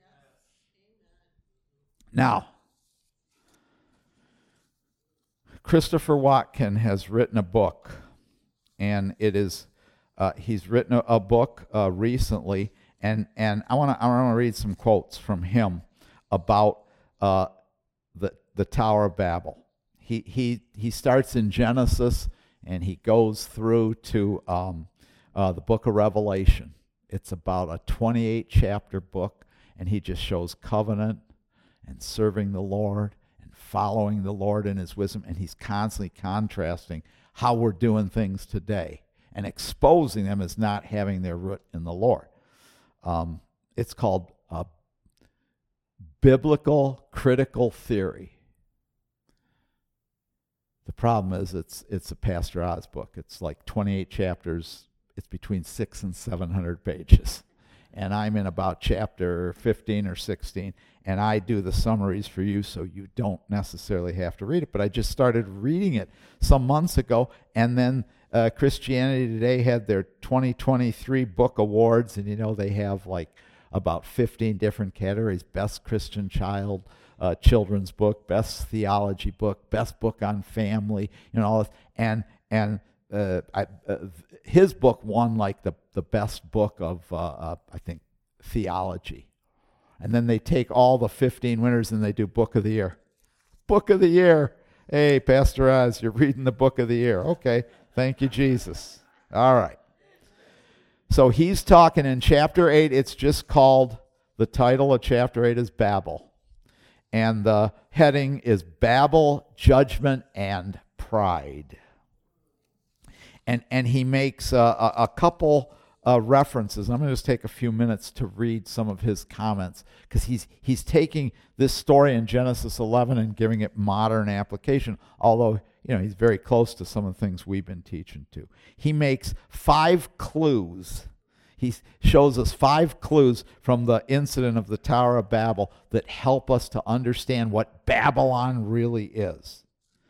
Now, Christopher Watkin has written a book, and it is uh, he's written a, a book uh, recently, and and I want to I want to read some quotes from him about uh, the the Tower of Babel. He he he starts in Genesis and he goes through to um, uh, the book of Revelation. It's about a twenty-eight chapter book, and he just shows covenant and serving the Lord and following the Lord in his wisdom, and he's constantly contrasting how we're doing things today and exposing them as not having their root in the Lord. Um, it's called uh, Biblical Critical Theory. The problem is it's it's a Pastor Oz book. It's like twenty-eight chapters. It's between six and seven hundred pages. And I'm in about chapter fifteen or sixteen, and I do the summaries for you so you don't necessarily have to read it. But I just started reading it some months ago, and then uh, Christianity Today had their twenty twenty-three book awards, and you know they have like about fifteen different categories: best Christian child, uh, children's book, best theology book, best book on family, you know, all this. And and uh, I, uh, his book won like the the best book of uh, uh, I think theology. And then they take all the fifteen winners and they do book of the year. Book of the year. Hey, Pastor Oz, you're reading the book of the year. Okay, thank you, Jesus. All right. So he's talking in chapter eight. It's just called, the title of chapter eight is Babel. And the heading is Babel, Judgment, and Pride. And and he makes a, a, a couple uh, references. I'm going to just take a few minutes to read some of his comments, because he's he's taking this story in Genesis eleven and giving it modern application, although you know he's very close to some of the things we've been teaching too. He makes five clues. He shows us five clues from the incident of the Tower of Babel that help us to understand what Babylon really is.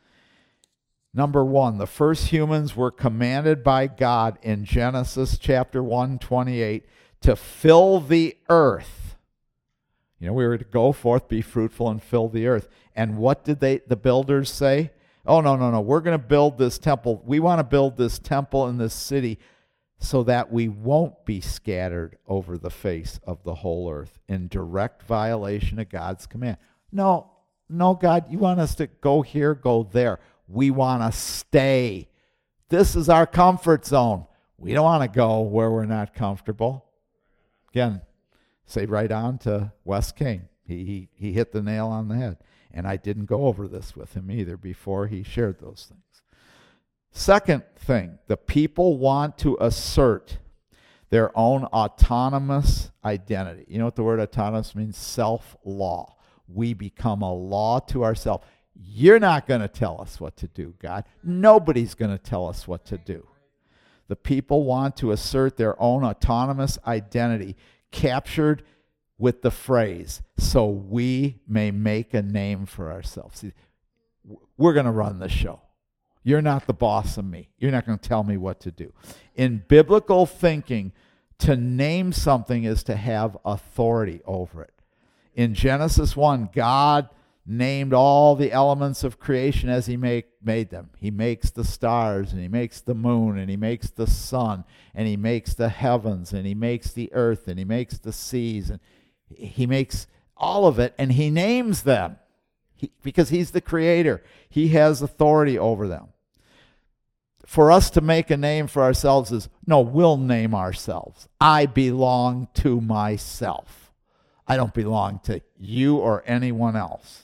Number one, the first humans were commanded by God in Genesis chapter one twenty-eight to fill the earth. You know, we were to go forth, be fruitful, and fill the earth. And what did they, the builders say? Oh, no, no, no, we're going to build this temple. We want to build this temple in this city so that we won't be scattered over the face of the whole earth in direct violation of God's command. No, no, God, you want us to go here, go there. We want to stay. This is our comfort zone. We don't want to go where we're not comfortable. Again, say right on to Wes King. He, he, he hit the nail on the head. And I didn't go over this with him either before he shared those things. Second thing, the people want to assert their own autonomous identity. You know what the word autonomous means? Self-law. We become a law to ourselves. You're not going to tell us what to do, God. Nobody's going to tell us what to do. The people want to assert their own autonomous identity, captured with the phrase, so we may make a name for ourselves. See, we're going to run the show. You're not the boss of me. You're not going to tell me what to do. In biblical thinking, to name something is to have authority over it. in Genesis one, God named all the elements of creation as he make, made them. He makes the stars, and he makes the moon, and he makes the sun, and he makes the heavens, and he makes the earth, and he makes the seas, and he makes all of it, and he names them he, because he's the creator. He has authority over them. For us to make a name for ourselves is, no, we'll name ourselves. I belong to myself. I don't belong to you or anyone else.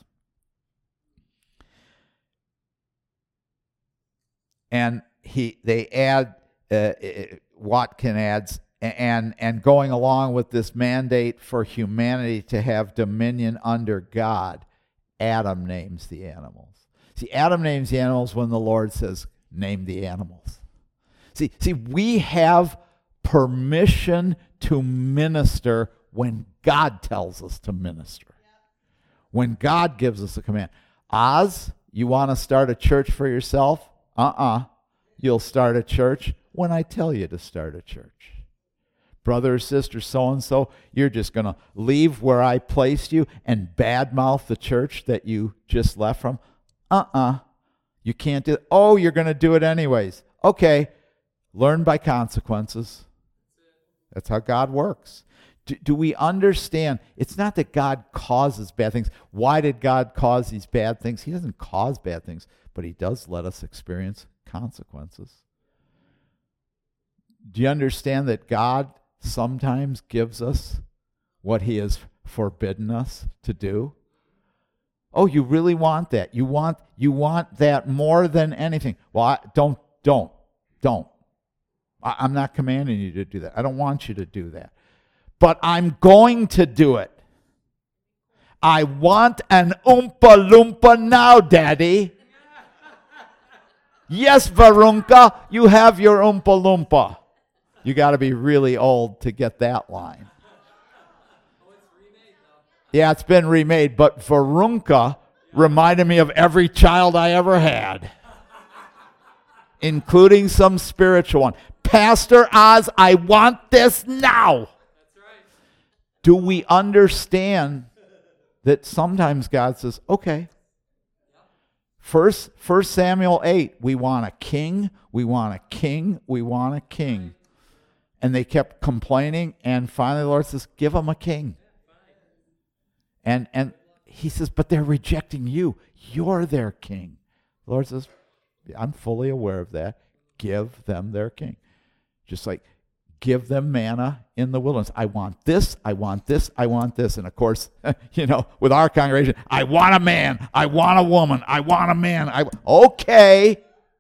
And he, they add, uh, Watkin adds, and, and going along with this mandate for humanity to have dominion under God, Adam names the animals. See, Adam names the animals when the Lord says, name the animals. See, see, we have permission to minister when God tells us to minister. When God gives us a command. Oz, you want to start a church for yourself? Uh-uh. You'll start a church when I tell you to start a church. Brother or sister so-and-so, you're just going to leave where I placed you and badmouth the church that you just left from? Uh-uh. You can't do it. Oh, you're going to do it anyways. Okay. Learn by consequences. That's how God works. Do, do we understand? It's not that God causes bad things. Why did God cause these bad things? He doesn't cause bad things, but he does let us experience consequences. Do you understand that God sometimes gives us what he has forbidden us to do? Oh, you really want that? You want you want that more than anything? Well, I, don't don't don't. I, I'm not commanding you to do that. I don't want you to do that. But I'm going to do it. I want an Oompa Loompa now, Daddy. Yes, Varunka, you have your Oompa Loompa. You got to be really old to get that line. Yeah, it's been remade, but Varunka reminded me of every child I ever had, including some spiritual one. Pastor Oz, I want this now. That's right. Do we understand that sometimes God says, okay. First, First Samuel eight, we want a king, we want a king, we want a king. And they kept complaining, and finally the Lord says, give them a king. And and he says, but they're rejecting you. You're their king. The Lord says, I'm fully aware of that. Give them their king. Just like give them manna in the wilderness. I want this, I want this, I want this. And of course, you know, with our congregation, I want a man, I want a woman, I want a man. I Okay.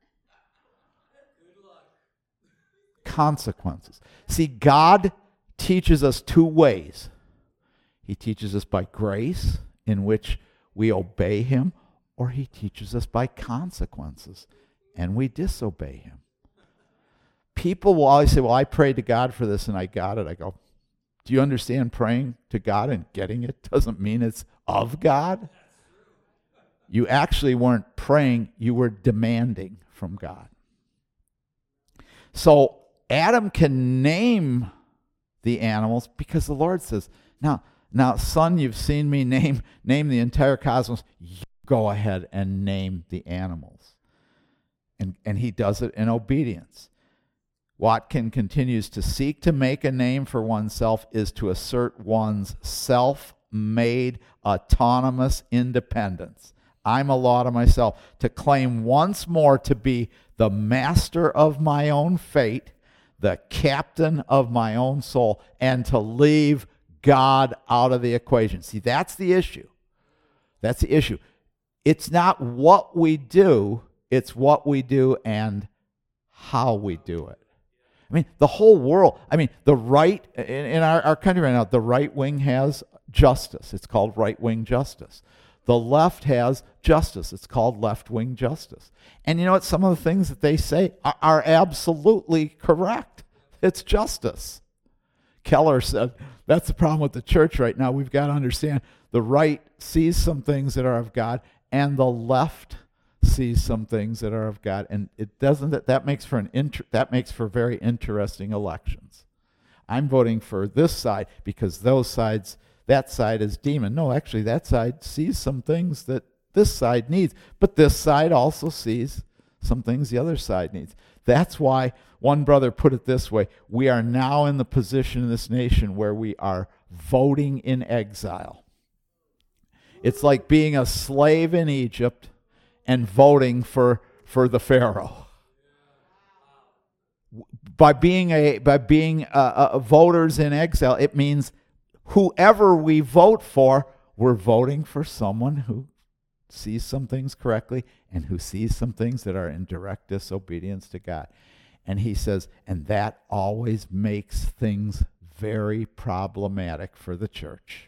Consequences. See, God teaches us two ways. He teaches us by grace, in which we obey him, or he teaches us by consequences, and we disobey him. People will always say, well, I prayed to God for this and I got it. I go, do you understand praying to God and getting it doesn't mean it's of God? You actually weren't praying, you were demanding from God. So Adam can name the animals because the Lord says, now, now, son, you've seen me name, name the entire cosmos. You go ahead and name the animals. And, and he does it in obedience. Watkin continues, to seek to make a name for oneself is to assert one's self-made autonomous independence. I'm a law to myself. To claim once more to be the master of my own fate, the captain of my own soul, and to leave God out of the equation. See, that's the issue. That's the issue. It's not what we do, it's what we do and how we do it. I mean, the whole world, I mean, the right, in, in our, our country right now, the right wing has justice. It's called right-wing justice. The left has justice. It's called left-wing justice. And you know what? Some of the things that they say are, are absolutely correct. It's justice. Keller said, that's the problem with the church right now. We've got to understand the right sees some things that are of God, and the left sees some things that are of God, and it doesn't. That that makes for an inter, that makes for very interesting elections. I'm voting for this side because those sides that side is demon. No, actually, that side sees some things that this side needs, but this side also sees some things the other side needs. That's why one brother put it this way: we are now in the position in this nation where we are voting in exile. It's like being a slave in Egypt and voting for, for the Pharaoh. By being a by being a, a voters in exile, it means whoever we vote for, we're voting for someone who sees some things correctly and who sees some things that are in direct disobedience to God. And he says, and that always makes things very problematic for the church.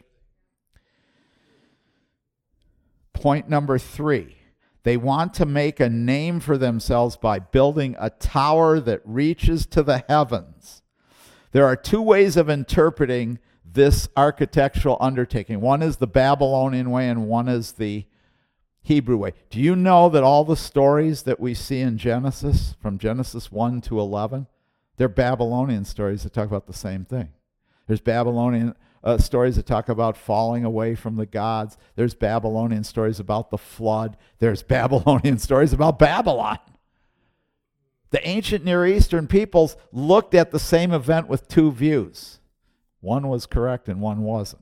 Point number three, they want to make a name for themselves by building a tower that reaches to the heavens. There are two ways of interpreting this architectural undertaking. One is the Babylonian way and one is the Hebrew way. Do you know that all the stories that we see in Genesis, from Genesis one to eleven, they're Babylonian stories that talk about the same thing? There's Babylonian uh, stories that talk about falling away from the gods. There's Babylonian stories about the flood. There's Babylonian stories about Babylon. The ancient Near Eastern peoples looked at the same event with two views. One was correct and one wasn't.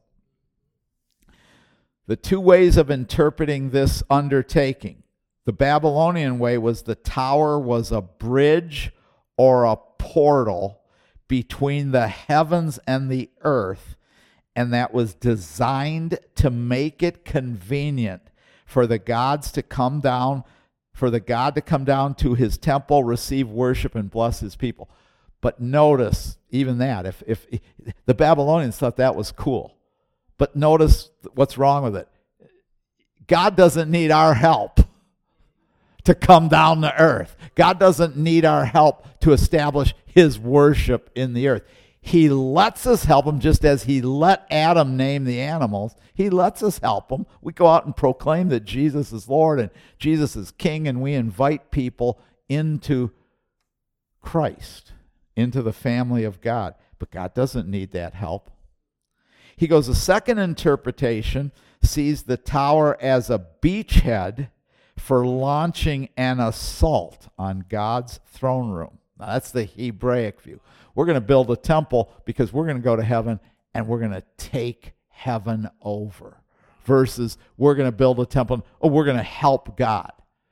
The two ways of interpreting this undertaking. The Babylonian way was the tower was a bridge or a portal between the heavens and the earth, and that was designed to make it convenient for the gods to come down, for the God to come down to his temple, receive worship, and bless his people. But notice, even that, if, if, if the Babylonians thought that was cool. But notice what's wrong with it. God doesn't need our help to come down to earth. God doesn't need our help to establish his worship in the earth. He lets us help him, just as he let Adam name the animals. He lets us help him. We go out and proclaim that Jesus is Lord and Jesus is King, and we invite people into Christ, into the family of God. But God doesn't need that help. He goes, a second interpretation sees the tower as a beachhead for launching an assault on God's throne room. Now, that's the Hebraic view. We're going to build a temple because we're going to go to heaven and we're going to take heaven over. Versus we're going to build a temple, oh, we're going to help God.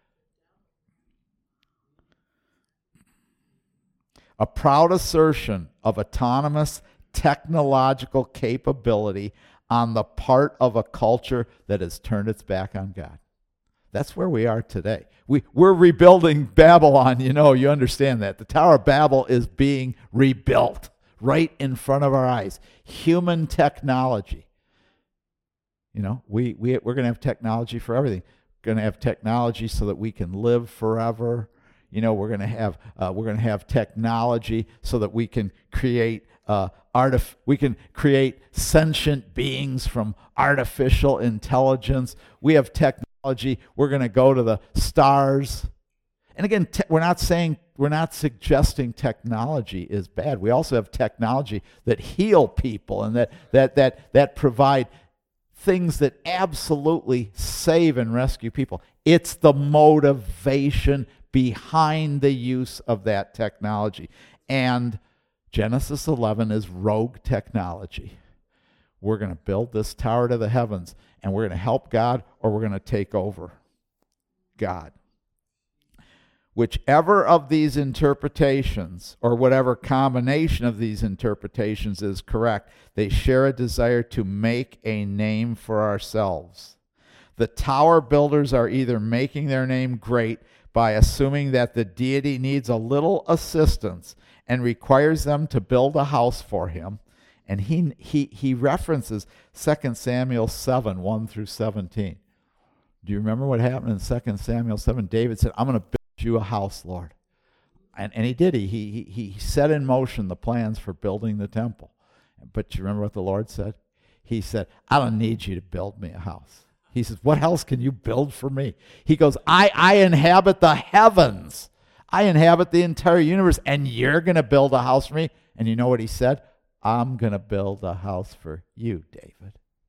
A proud assertion of autonomous technological capability on the part of a culture that has turned its back on God. That's where we are today. We, we're rebuilding Babylon, you know, you understand that. The Tower of Babel is being rebuilt right in front of our eyes. Human technology. You know, we, we, we're going to have technology for everything. We're going to have technology so that we can live forever. You know, we're going to have uh, we're going to have technology so that we can create uh, artif- we can create sentient beings from artificial intelligence. We have technology. We're going to go to the stars. And again, te- we're not saying we're not suggesting technology is bad. We also have technology that heal people and that that that that provide things that absolutely save and rescue people. It's the motivation behind the use of that technology. And Genesis eleven is rogue technology. We're going to build this tower to the heavens, and we're going to help God, or we're going to take over God. Whichever of these interpretations, or whatever combination of these interpretations is correct, they share a desire to make a name for ourselves. The tower builders are either making their name great by assuming that the deity needs a little assistance and requires them to build a house for him. And he he he references Second Samuel seven, one through seventeen. Do you remember what happened in Second Samuel seven? David said, I'm going to build you a house, Lord. And and he did. He, he, he set in motion the plans for building the temple. But you remember what the Lord said? He said, I don't need you to build me a house. He says, what else can you build for me? He goes, I, I inhabit the heavens. I inhabit the entire universe, and you're going to build a house for me? And you know what he said? I'm going to build a house for you, David.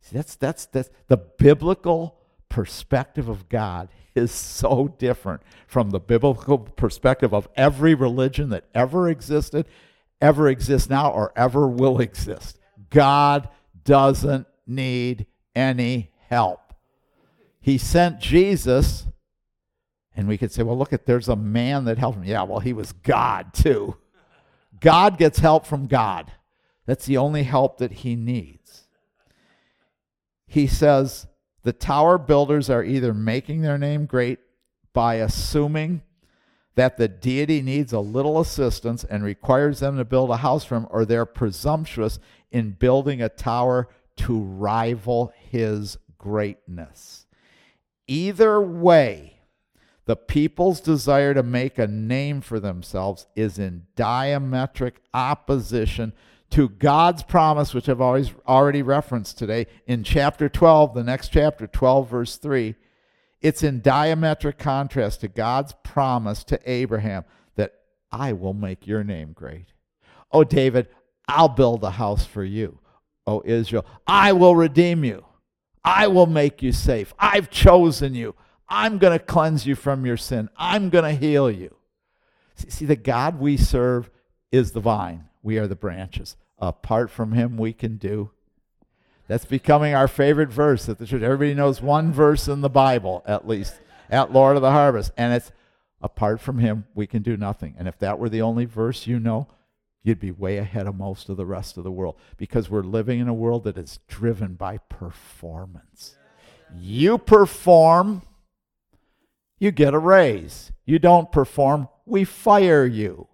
See, that's, that's, that's the biblical perspective of God is so different from the biblical perspective of every religion that ever existed, ever exists now, or ever will exist. God doesn't need any help. He sent Jesus, and we could say, well, look at, there's a man that helped him. Yeah, well, he was God too. God gets help from God. That's the only help that he needs. He says, the tower builders are either making their name great by assuming that the deity needs a little assistance and requires them to build a house for him, or they're presumptuous in building a tower to rival his greatness. Either way, the people's desire to make a name for themselves is in diametric opposition to God's promise, which I've always already referenced today, in chapter twelve, the next chapter, twelve, verse three. It's in diametric contrast to God's promise to Abraham that I will make your name great. Oh, David, I'll build a house for you. Oh, Israel, I will redeem you. I will make you safe. I've chosen you. I'm going to cleanse you from your sin. I'm going to heal you. See, see, the God we serve is the vine. We are the branches. Apart from him, we can do. That's becoming our favorite verse at the church. Everybody knows one verse in the Bible, at least, at Lord of the Harvest. And it's, apart from him, we can do nothing. And if that were the only verse you know, you'd be way ahead of most of the rest of the world, because we're living in a world that is driven by performance. You perform, you get a raise. You don't perform, we fire you.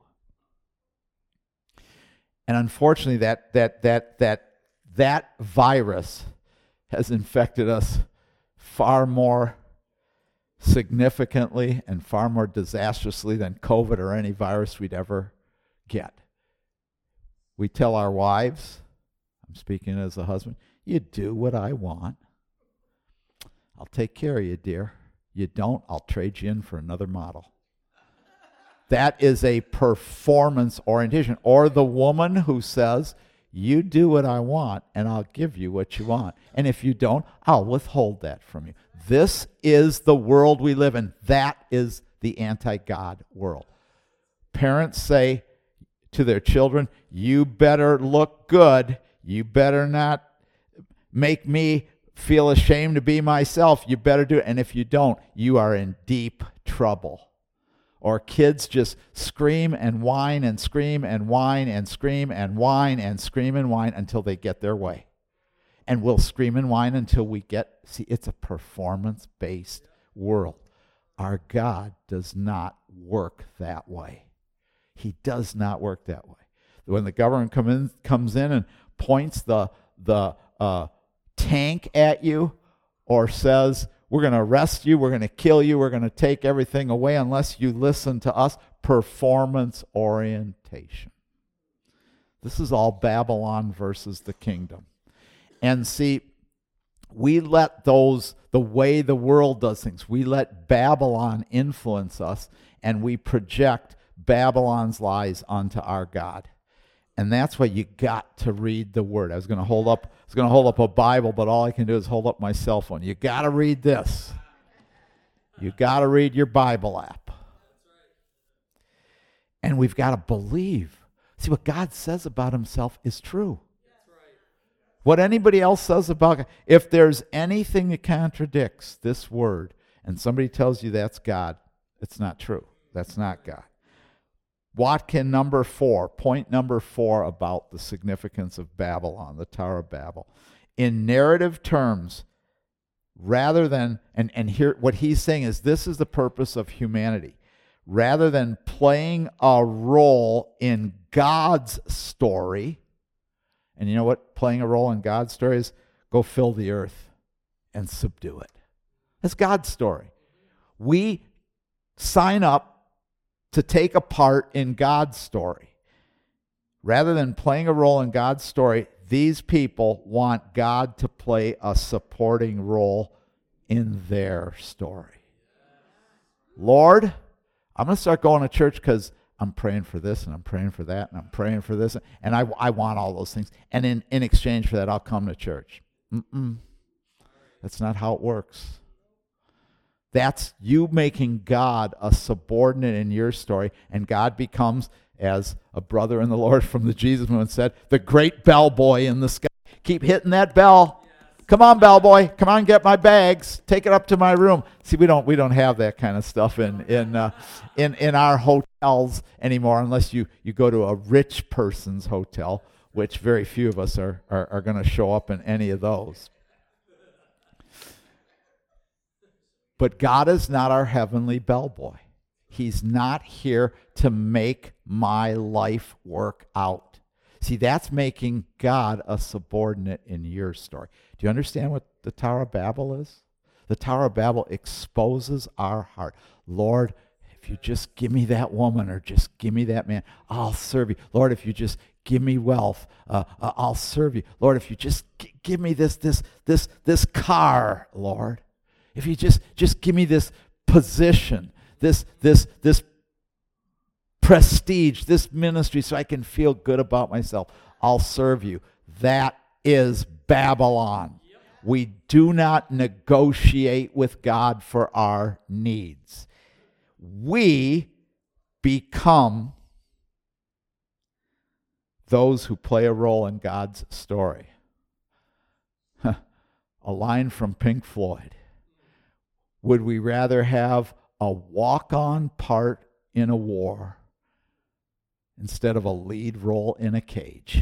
And unfortunately, that that that that that virus has infected us far more significantly and far more disastrously than COVID or any virus we'd ever get. We tell our wives, I'm speaking as a husband, you do what I want. I'll take care of you, dear. You don't, I'll trade you in for another model. That is a performance orientation. Or the woman who says, you do what I want, and I'll give you what you want. And if you don't, I'll withhold that from you. This is the world we live in. That is the anti-God world. Parents say to their children, you better look good. You better not make me feel ashamed to be myself. You better do it. And if you don't, you are in deep trouble. Or kids just scream and whine and scream and whine and scream and whine and scream and whine until they get their way. And we'll scream and whine until we get, see, it's a performance-based world. Our God does not work that way. He does not work that way. When the government come in, comes in and points the, the uh, tank at you, or says, we're going to arrest you, we're going to kill you, we're going to take everything away unless you listen to us. Performance orientation. This is all Babylon versus the kingdom. And see, we let those, the way the world does things, we let Babylon influence us, and we project Babylon's lies onto our God. And that's why you got to read the Word. I was going to hold up, I was going to hold up a Bible, but all I can do is hold up my cell phone. You got to read this. You got to read your Bible app. And we've got to believe. See, what God says about himself is true. What anybody else says about God, if there's anything that contradicts this word, and somebody tells you that's God, it's not true. That's not God. Watkin number four, point number four about the significance of Babylon, the Tower of Babel. In narrative terms, rather than, and, and here what he's saying is this is the purpose of humanity. Rather than playing a role in God's story, and you know what playing a role in God's story is? Go fill the earth and subdue it. That's God's story. We sign up to take a part in God's story. Rather than playing a role in God's story, these people want God to play a supporting role in their story. Lord, I'm going to start going to church because I'm praying for this and I'm praying for that and I'm praying for this. And I, I want all those things. And in, in exchange for that, I'll come to church. Mm-mm. That's not how it works. That's you making God a subordinate in your story, and God becomes, as a brother in the Lord from the Jesus movement said, the great bellboy in the sky. Keep hitting that bell. Come on, bellboy. Come on, get my bags. Take it up to my room. See, we don't we don't have that kind of stuff in in uh, in in our hotels anymore, unless you you go to a rich person's hotel, which very few of us are are, are going to show up in any of those. But God is not our heavenly bellboy. He's not here to make my life work out. See, that's making God a subordinate in your story. Do you understand what the Tower of Babel is? The Tower of Babel exposes our heart. Lord, if you just give me that woman or just give me that man, I'll serve you. Lord, if you just give me wealth, uh, uh, I'll serve you. Lord, if you just g- give me this, this, this, this car, Lord. If you just, just give me this position, this, this, this prestige, this ministry, so I can feel good about myself, I'll serve you. That is Babylon. We do not negotiate with God for our needs. We become those who play a role in God's story. A line from Pink Floyd. Would we rather have a walk-on part in a war instead of a lead role in a cage?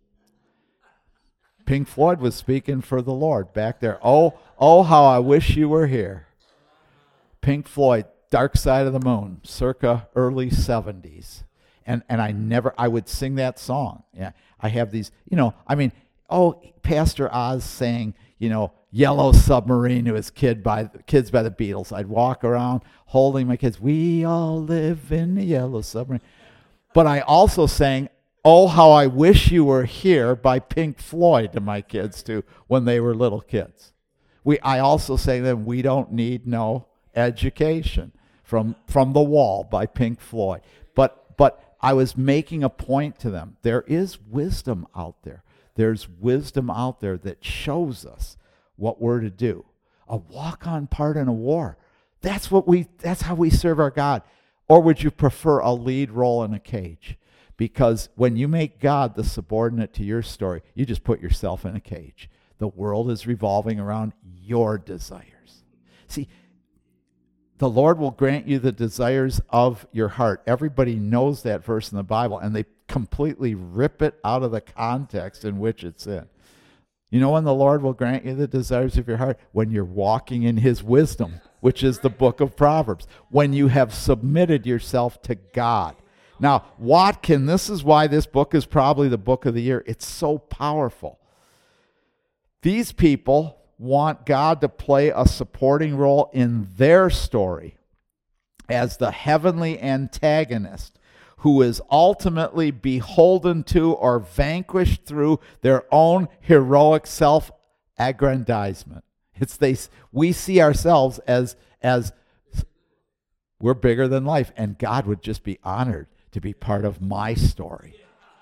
Pink Floyd was speaking for the Lord back there. Oh, oh, how I wish you were here. Pink Floyd, Dark Side of the Moon, circa early seventies. And and I never, I would sing that song. Yeah, I have these, you know, I mean, oh, Pastor Oz sang, you know, Yellow Submarine to his kid by kids by the Beatles. I'd walk around holding my kids. We all live in the Yellow Submarine. But I also sang Oh, How I Wish You Were Here by Pink Floyd to my kids too when they were little kids. We I also sang them We Don't Need No Education from from The Wall by Pink Floyd. But but I was making a point to them. There is wisdom out there. There's wisdom out there that shows us what we're to do. A walk-on part in a war. That's what we that's how we serve our God. Or would you prefer a lead role in a cage? Because when you make God the subordinate to your story, you just put yourself in a cage. The world is revolving around your desires. See, the Lord will grant you the desires of your heart. Everybody knows that verse in the Bible, and they completely rip it out of the context in which it's in. You know when the Lord will grant you the desires of your heart? When you're walking in his wisdom, which is the book of Proverbs. When you have submitted yourself to God. Now, Watkin, this is why this book is probably the book of the year. It's so powerful. These people want God to play a supporting role in their story as the heavenly antagonist who is ultimately beholden to or vanquished through their own heroic self-aggrandizement. It's they we see ourselves as as we're bigger than life, and God would just be honored to be part of my story.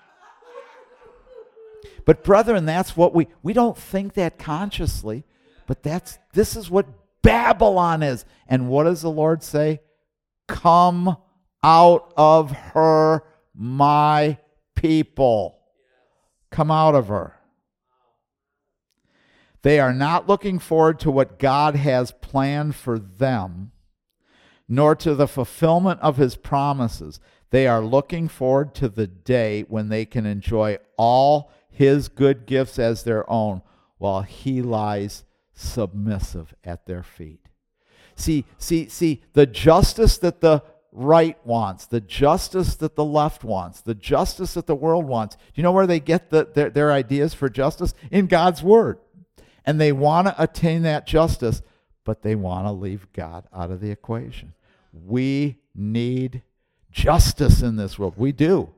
But brethren, that's what we we don't think that consciously, but that's this is what Babylon is. And what does the Lord say? Come out of her, my people. Come out of her. They are not looking forward to what God has planned for them, nor to the fulfillment of his promises. They are looking forward to the day when they can enjoy all his good gifts as their own, while he lies submissive at their feet. See, see, see, the justice that the right wants, the justice that the left wants, the justice that the world wants. Do you know where they get the, their, their ideas for justice? In God's Word. And they want to attain that justice, but they want to leave God out of the equation. We need justice in this world. We do.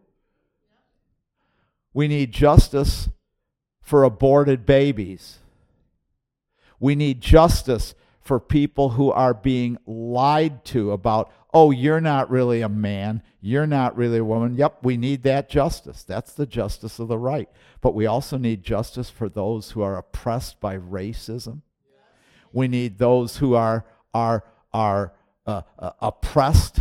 We need justice for aborted babies. We need justice for people who are being lied to about oh, you're not really a man. You're not really a woman. Yep, we need that justice. That's the justice of the right. But we also need justice for those who are oppressed by racism. We need those who are, are, are uh, uh, oppressed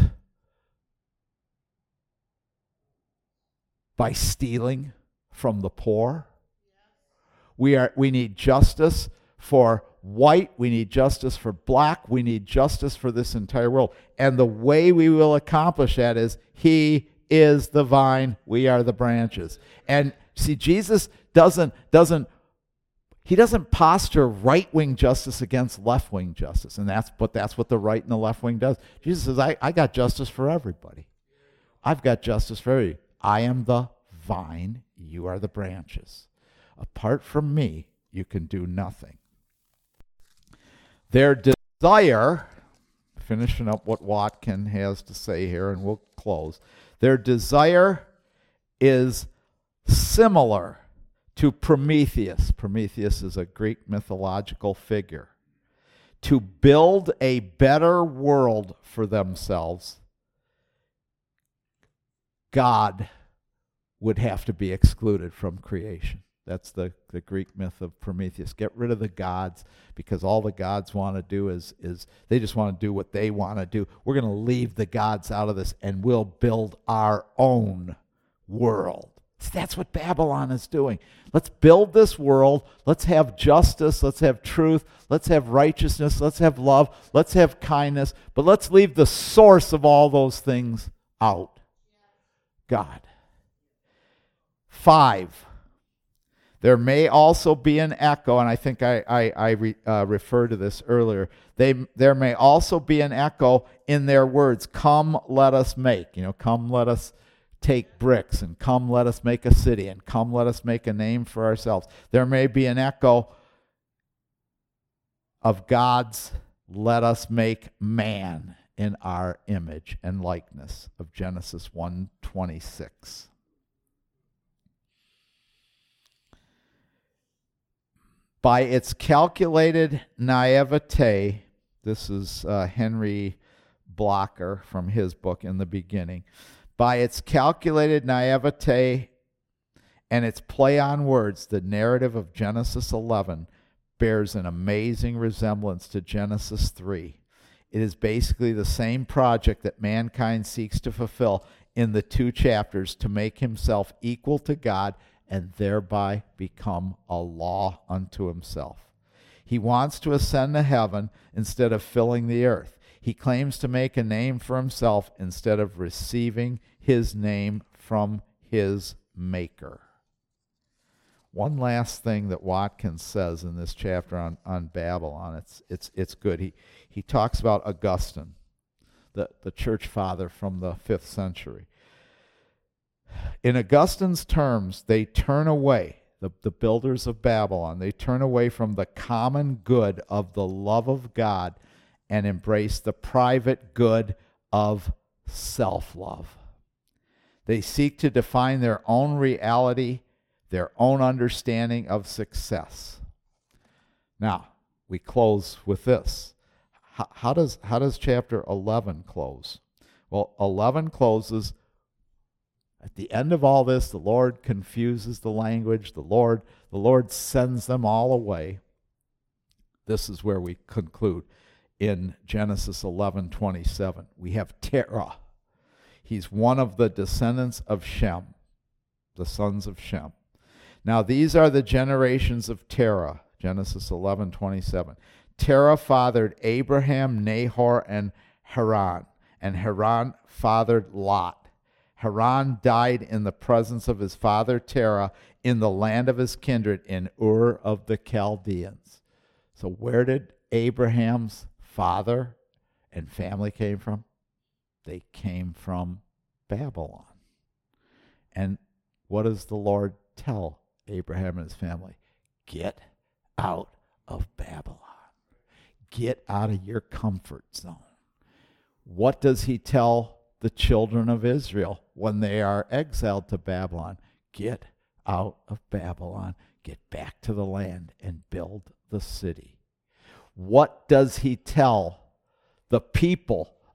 by stealing from the poor. We are. We need justice for white. We need justice for black. We need justice for this entire world. And the way we will accomplish that is He is the vine, we are the branches. And see, Jesus doesn't doesn't He doesn't posture right-wing justice against left-wing justice. And that's but that's what the right and the left wing does. Jesus says, I, I got justice for everybody. I've got justice for everybody. I am the vine, you are the branches. Apart from me, you can do nothing. Their desire, finishing up what Watkin has to say here, and we'll close. Their desire is similar to Prometheus. Prometheus is a Greek mythological figure. To build a better world for themselves, God would have to be excluded from creation. That's the, the Greek myth of Prometheus. Get rid of the gods, because all the gods want to do is, is they just want to do what they want to do. We're going to leave the gods out of this, and we'll build our own world. That's what Babylon is doing. Let's build this world. Let's have justice. Let's have truth. Let's have righteousness. Let's have love. Let's have kindness. But let's leave the source of all those things out. God. Five. There may also be an echo, and I think I, I, I re, uh, referred to this earlier. They, there may also be an echo in their words, come, let us make. You know, come, let us take bricks, and come, let us make a city, and come, let us make a name for ourselves. There may be an echo of God's, let us make man in our image and likeness of Genesis one twenty-six. By its calculated naivete, this is uh, Henry Blocker from his book In the Beginning. By its calculated naivete and its play on words, the narrative of Genesis eleven bears an amazing resemblance to Genesis three. It is basically the same project that mankind seeks to fulfill in the two chapters to make himself equal to God and thereby become a law unto himself. He wants to ascend to heaven instead of filling the earth. He claims to make a name for himself instead of receiving his name from his maker. One last thing that Watkins says in this chapter on, on Babylon, it's, it's, it's good. He, he talks about Augustine, the, the church father from the fifth century. In Augustine's terms, they turn away, the, the builders of Babylon, they turn away from the common good of the love of God and embrace the private good of self-love. They seek to define their own reality, their own understanding of success. Now, we close with this. How, how does, how does chapter eleven close? Well, eleven closes, at the end of all this, the Lord confuses the language. The Lord, the Lord sends them all away. This is where we conclude in Genesis eleven twenty-seven. We have Terah. He's one of the descendants of Shem, the sons of Shem. Now these are the generations of Terah, Genesis eleven twenty-seven. Terah fathered Abraham, Nahor, and Haran, and Haran fathered Lot. Haran died in the presence of his father Terah in the land of his kindred in Ur of the Chaldeans. So where did Abraham's father and family came from? They came from Babylon. And what does the Lord tell Abraham and his family? Get out of Babylon. Get out of your comfort zone. What does he tell the children of Israel when they are exiled to Babylon? Get out of Babylon, get back to the land, and build the city. What does he tell the people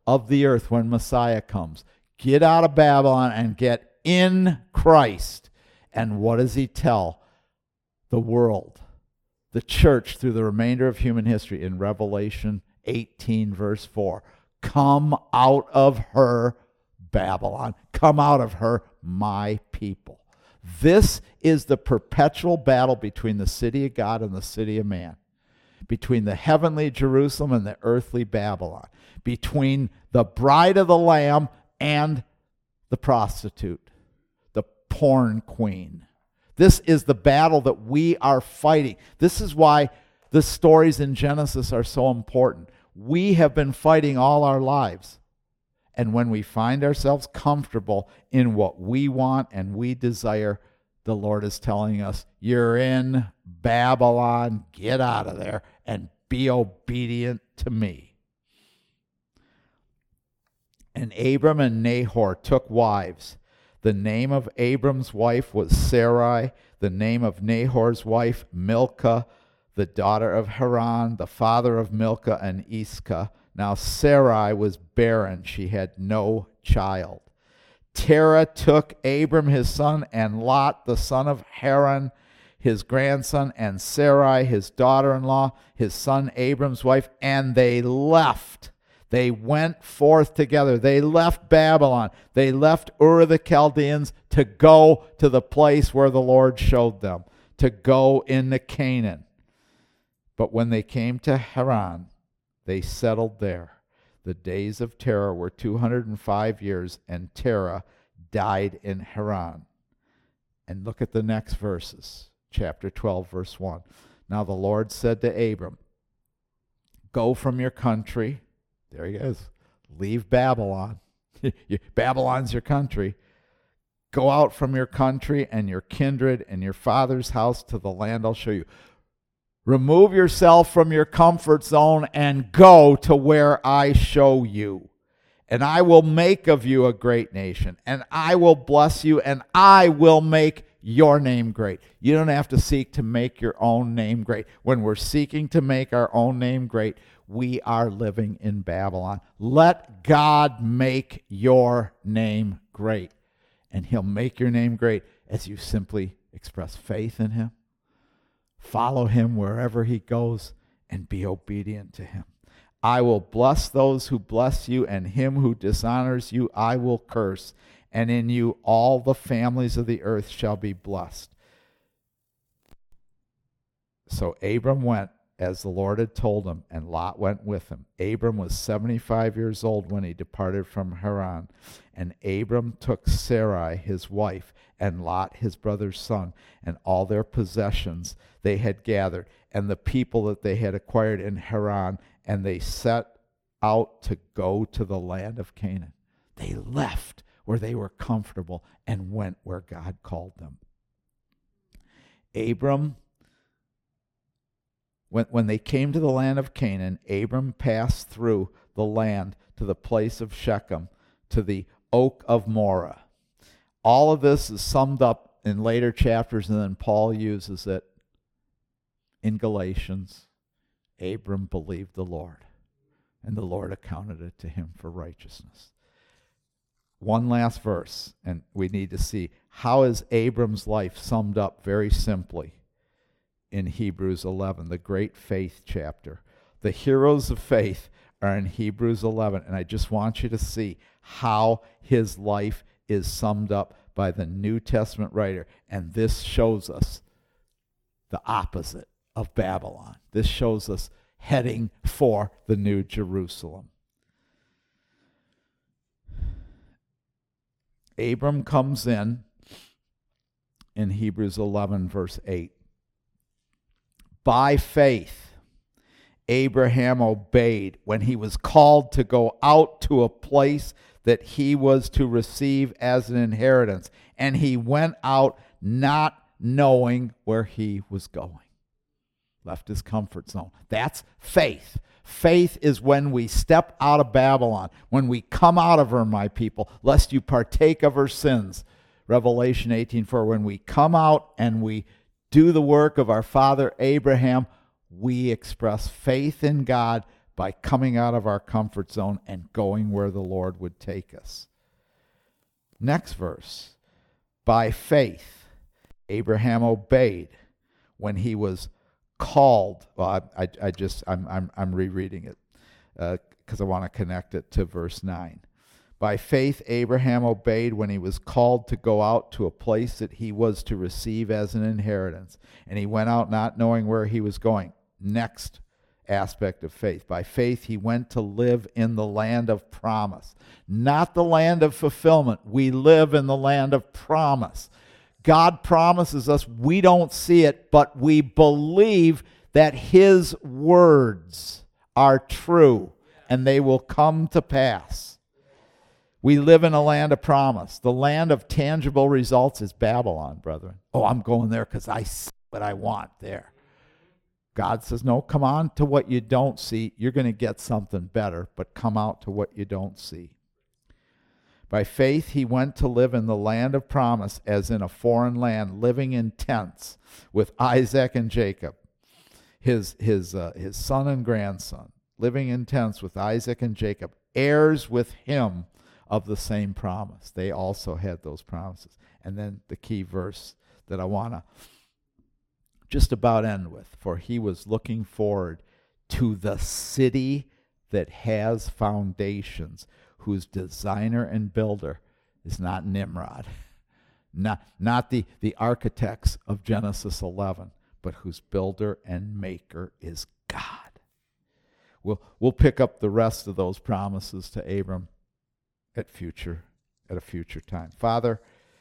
of the earth when Messiah comes. Get out of Babylon and get in Christ. And what does he tell the world, the church, through the remainder of human history in Revelation eighteen, verse four? Come out of her, Babylon. Come out of her, my people. This is the perpetual battle between the city of God and the city of man, between the heavenly Jerusalem and the earthly Babylon, between the bride of the Lamb and the prostitute, the porn queen. This is the battle that we are fighting. This is why the stories in Genesis are so important. We have been fighting all our lives. And when we find ourselves comfortable in what we want and we desire, the Lord is telling us, you're in Babylon, get out of there and be obedient to me. And Abram and Nahor took wives. The name of Abram's wife was Sarai, the name of Nahor's wife Milcah, the daughter of Haran, the father of Milcah and Iscah. Now Sarai was barren, she had no child. Terah took Abram his son, and Lot the son of Haran his grandson, and Sarai his daughter-in-law, his son Abram's wife, and they left. They went forth together. They left Babylon. They left Ur of the Chaldeans to go to the place where the Lord showed them, to go into Canaan. But when they came to Haran, they settled there. The days of Terah were two hundred five years, and Terah died in Haran. And look at the next verses. Chapter twelve, verse one. Now the Lord said to Abram, go from your country. There he is. Leave Babylon. Babylon's your country. Go out from your country and your kindred and your father's house to the land I'll show you. Remove yourself from your comfort zone and go to where I show you. And I will make of you a great nation, and I will bless you, and I will make your name great. You don't have to seek to make your own name great. When we're seeking to make our own name great, we are living in Babylon. Let God make your name great. And he'll make your name great as you simply express faith in him, follow him wherever he goes, and be obedient to him. I will bless those who bless you, and him who dishonors you I will curse. And in you all the families of the earth shall be blessed. So Abram went as the Lord had told him, and Lot went with him. Abram was seventy-five years old when he departed from Haran. And Abram took Sarai his wife, and Lot his brother's son, and all their possessions they had gathered, and the people that they had acquired in Haran, and they set out to go to the land of Canaan. They left where they were comfortable and went where God called them. Abram, when, when they came to the land of Canaan, Abram passed through the land to the place of Shechem, to the oak of Moreh. All of this is summed up in later chapters, and then Paul uses it in Galatians. Abram believed the Lord, and the Lord accounted it to him for righteousness. One last verse, and we need to see how is Abram's life summed up very simply in Hebrews eleven, the great faith chapter. The heroes of faith are in Hebrews eleven, and I just want you to see how his life is summed up by the New Testament writer, and this shows us the opposite of Babylon. This shows us heading for the New Jerusalem. Abram comes in in Hebrews eleven, verse eight. By faith, Abraham obeyed when he was called to go out to a place that he was to receive as an inheritance, and he went out not knowing where he was going. Left his comfort zone. That's faith. Faith is when we step out of Babylon, when we come out of her, my people, lest you partake of her sins. Revelation eighteen four, when we come out and we do the work of our father Abraham, we express faith in God by coming out of our comfort zone and going where the Lord would take us. Next verse. By faith, Abraham obeyed when he was called. Well, I, I, I just, I'm, I'm, I'm rereading it because uh, I want to connect it to verse nine. By faith, Abraham obeyed when he was called to go out to a place that he was to receive as an inheritance. And he went out not knowing where he was going. Next aspect of faith. By faith, he went to live in the land of promise. Not the land of fulfillment. We live in the land of promise. God promises us, we don't see it, but we believe that his words are true and they will come to pass. We live in a land of promise. The land of tangible results is Babylon, brethren. Oh, I'm going there because I see what I want there. God says, no, come on to what you don't see. You're going to get something better, but come out to what you don't see. By faith, he went to live in the land of promise as in a foreign land, living in tents with Isaac and Jacob, his, his, uh, his son and grandson, living in tents with Isaac and Jacob, heirs with him of the same promise. They also had those promises. And then the key verse that I want to just about end with, for he was looking forward to the city that has foundations, whose designer and builder is not Nimrod, not, not the, the architects of Genesis eleven, but whose builder and maker is God. We'll, we'll pick up the rest of those promises to Abram at future, at a future time. Father,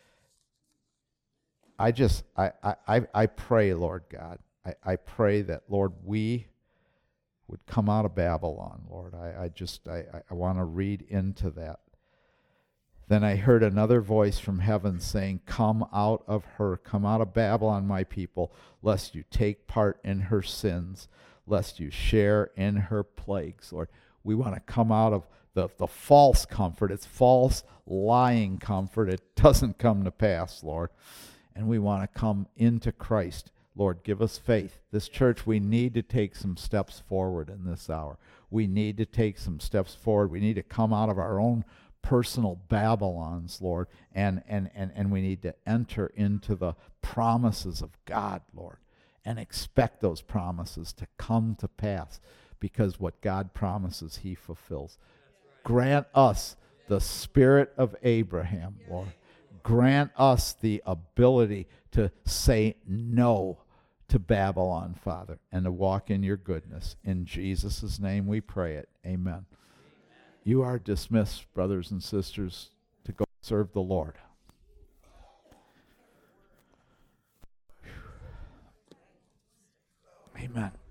I just, I, I, I pray, Lord God, I, I pray that, Lord, we would come out of Babylon, Lord. I, I just, I, I want to read into that. Then I heard another voice from heaven saying, come out of her, come out of Babylon, my people, lest you take part in her sins, lest you share in her plagues, Lord. We want to come out of the, the false comfort. It's false, lying comfort. It doesn't come to pass, Lord. And we want to come into Christ. Lord, give us faith. This church, we need to take some steps forward in this hour. We need to take some steps forward. We need to come out of our own personal Babylons, Lord, and, and, and, and we need to enter into the promises of God, Lord, and expect those promises to come to pass, because what God promises, he fulfills. Grant us the spirit of Abraham, Lord. Grant us the ability to say no to Babylon, Father, and to walk in your goodness. In Jesus' name we pray it. Amen. Amen. You are dismissed, brothers and sisters, to go serve the Lord. Amen.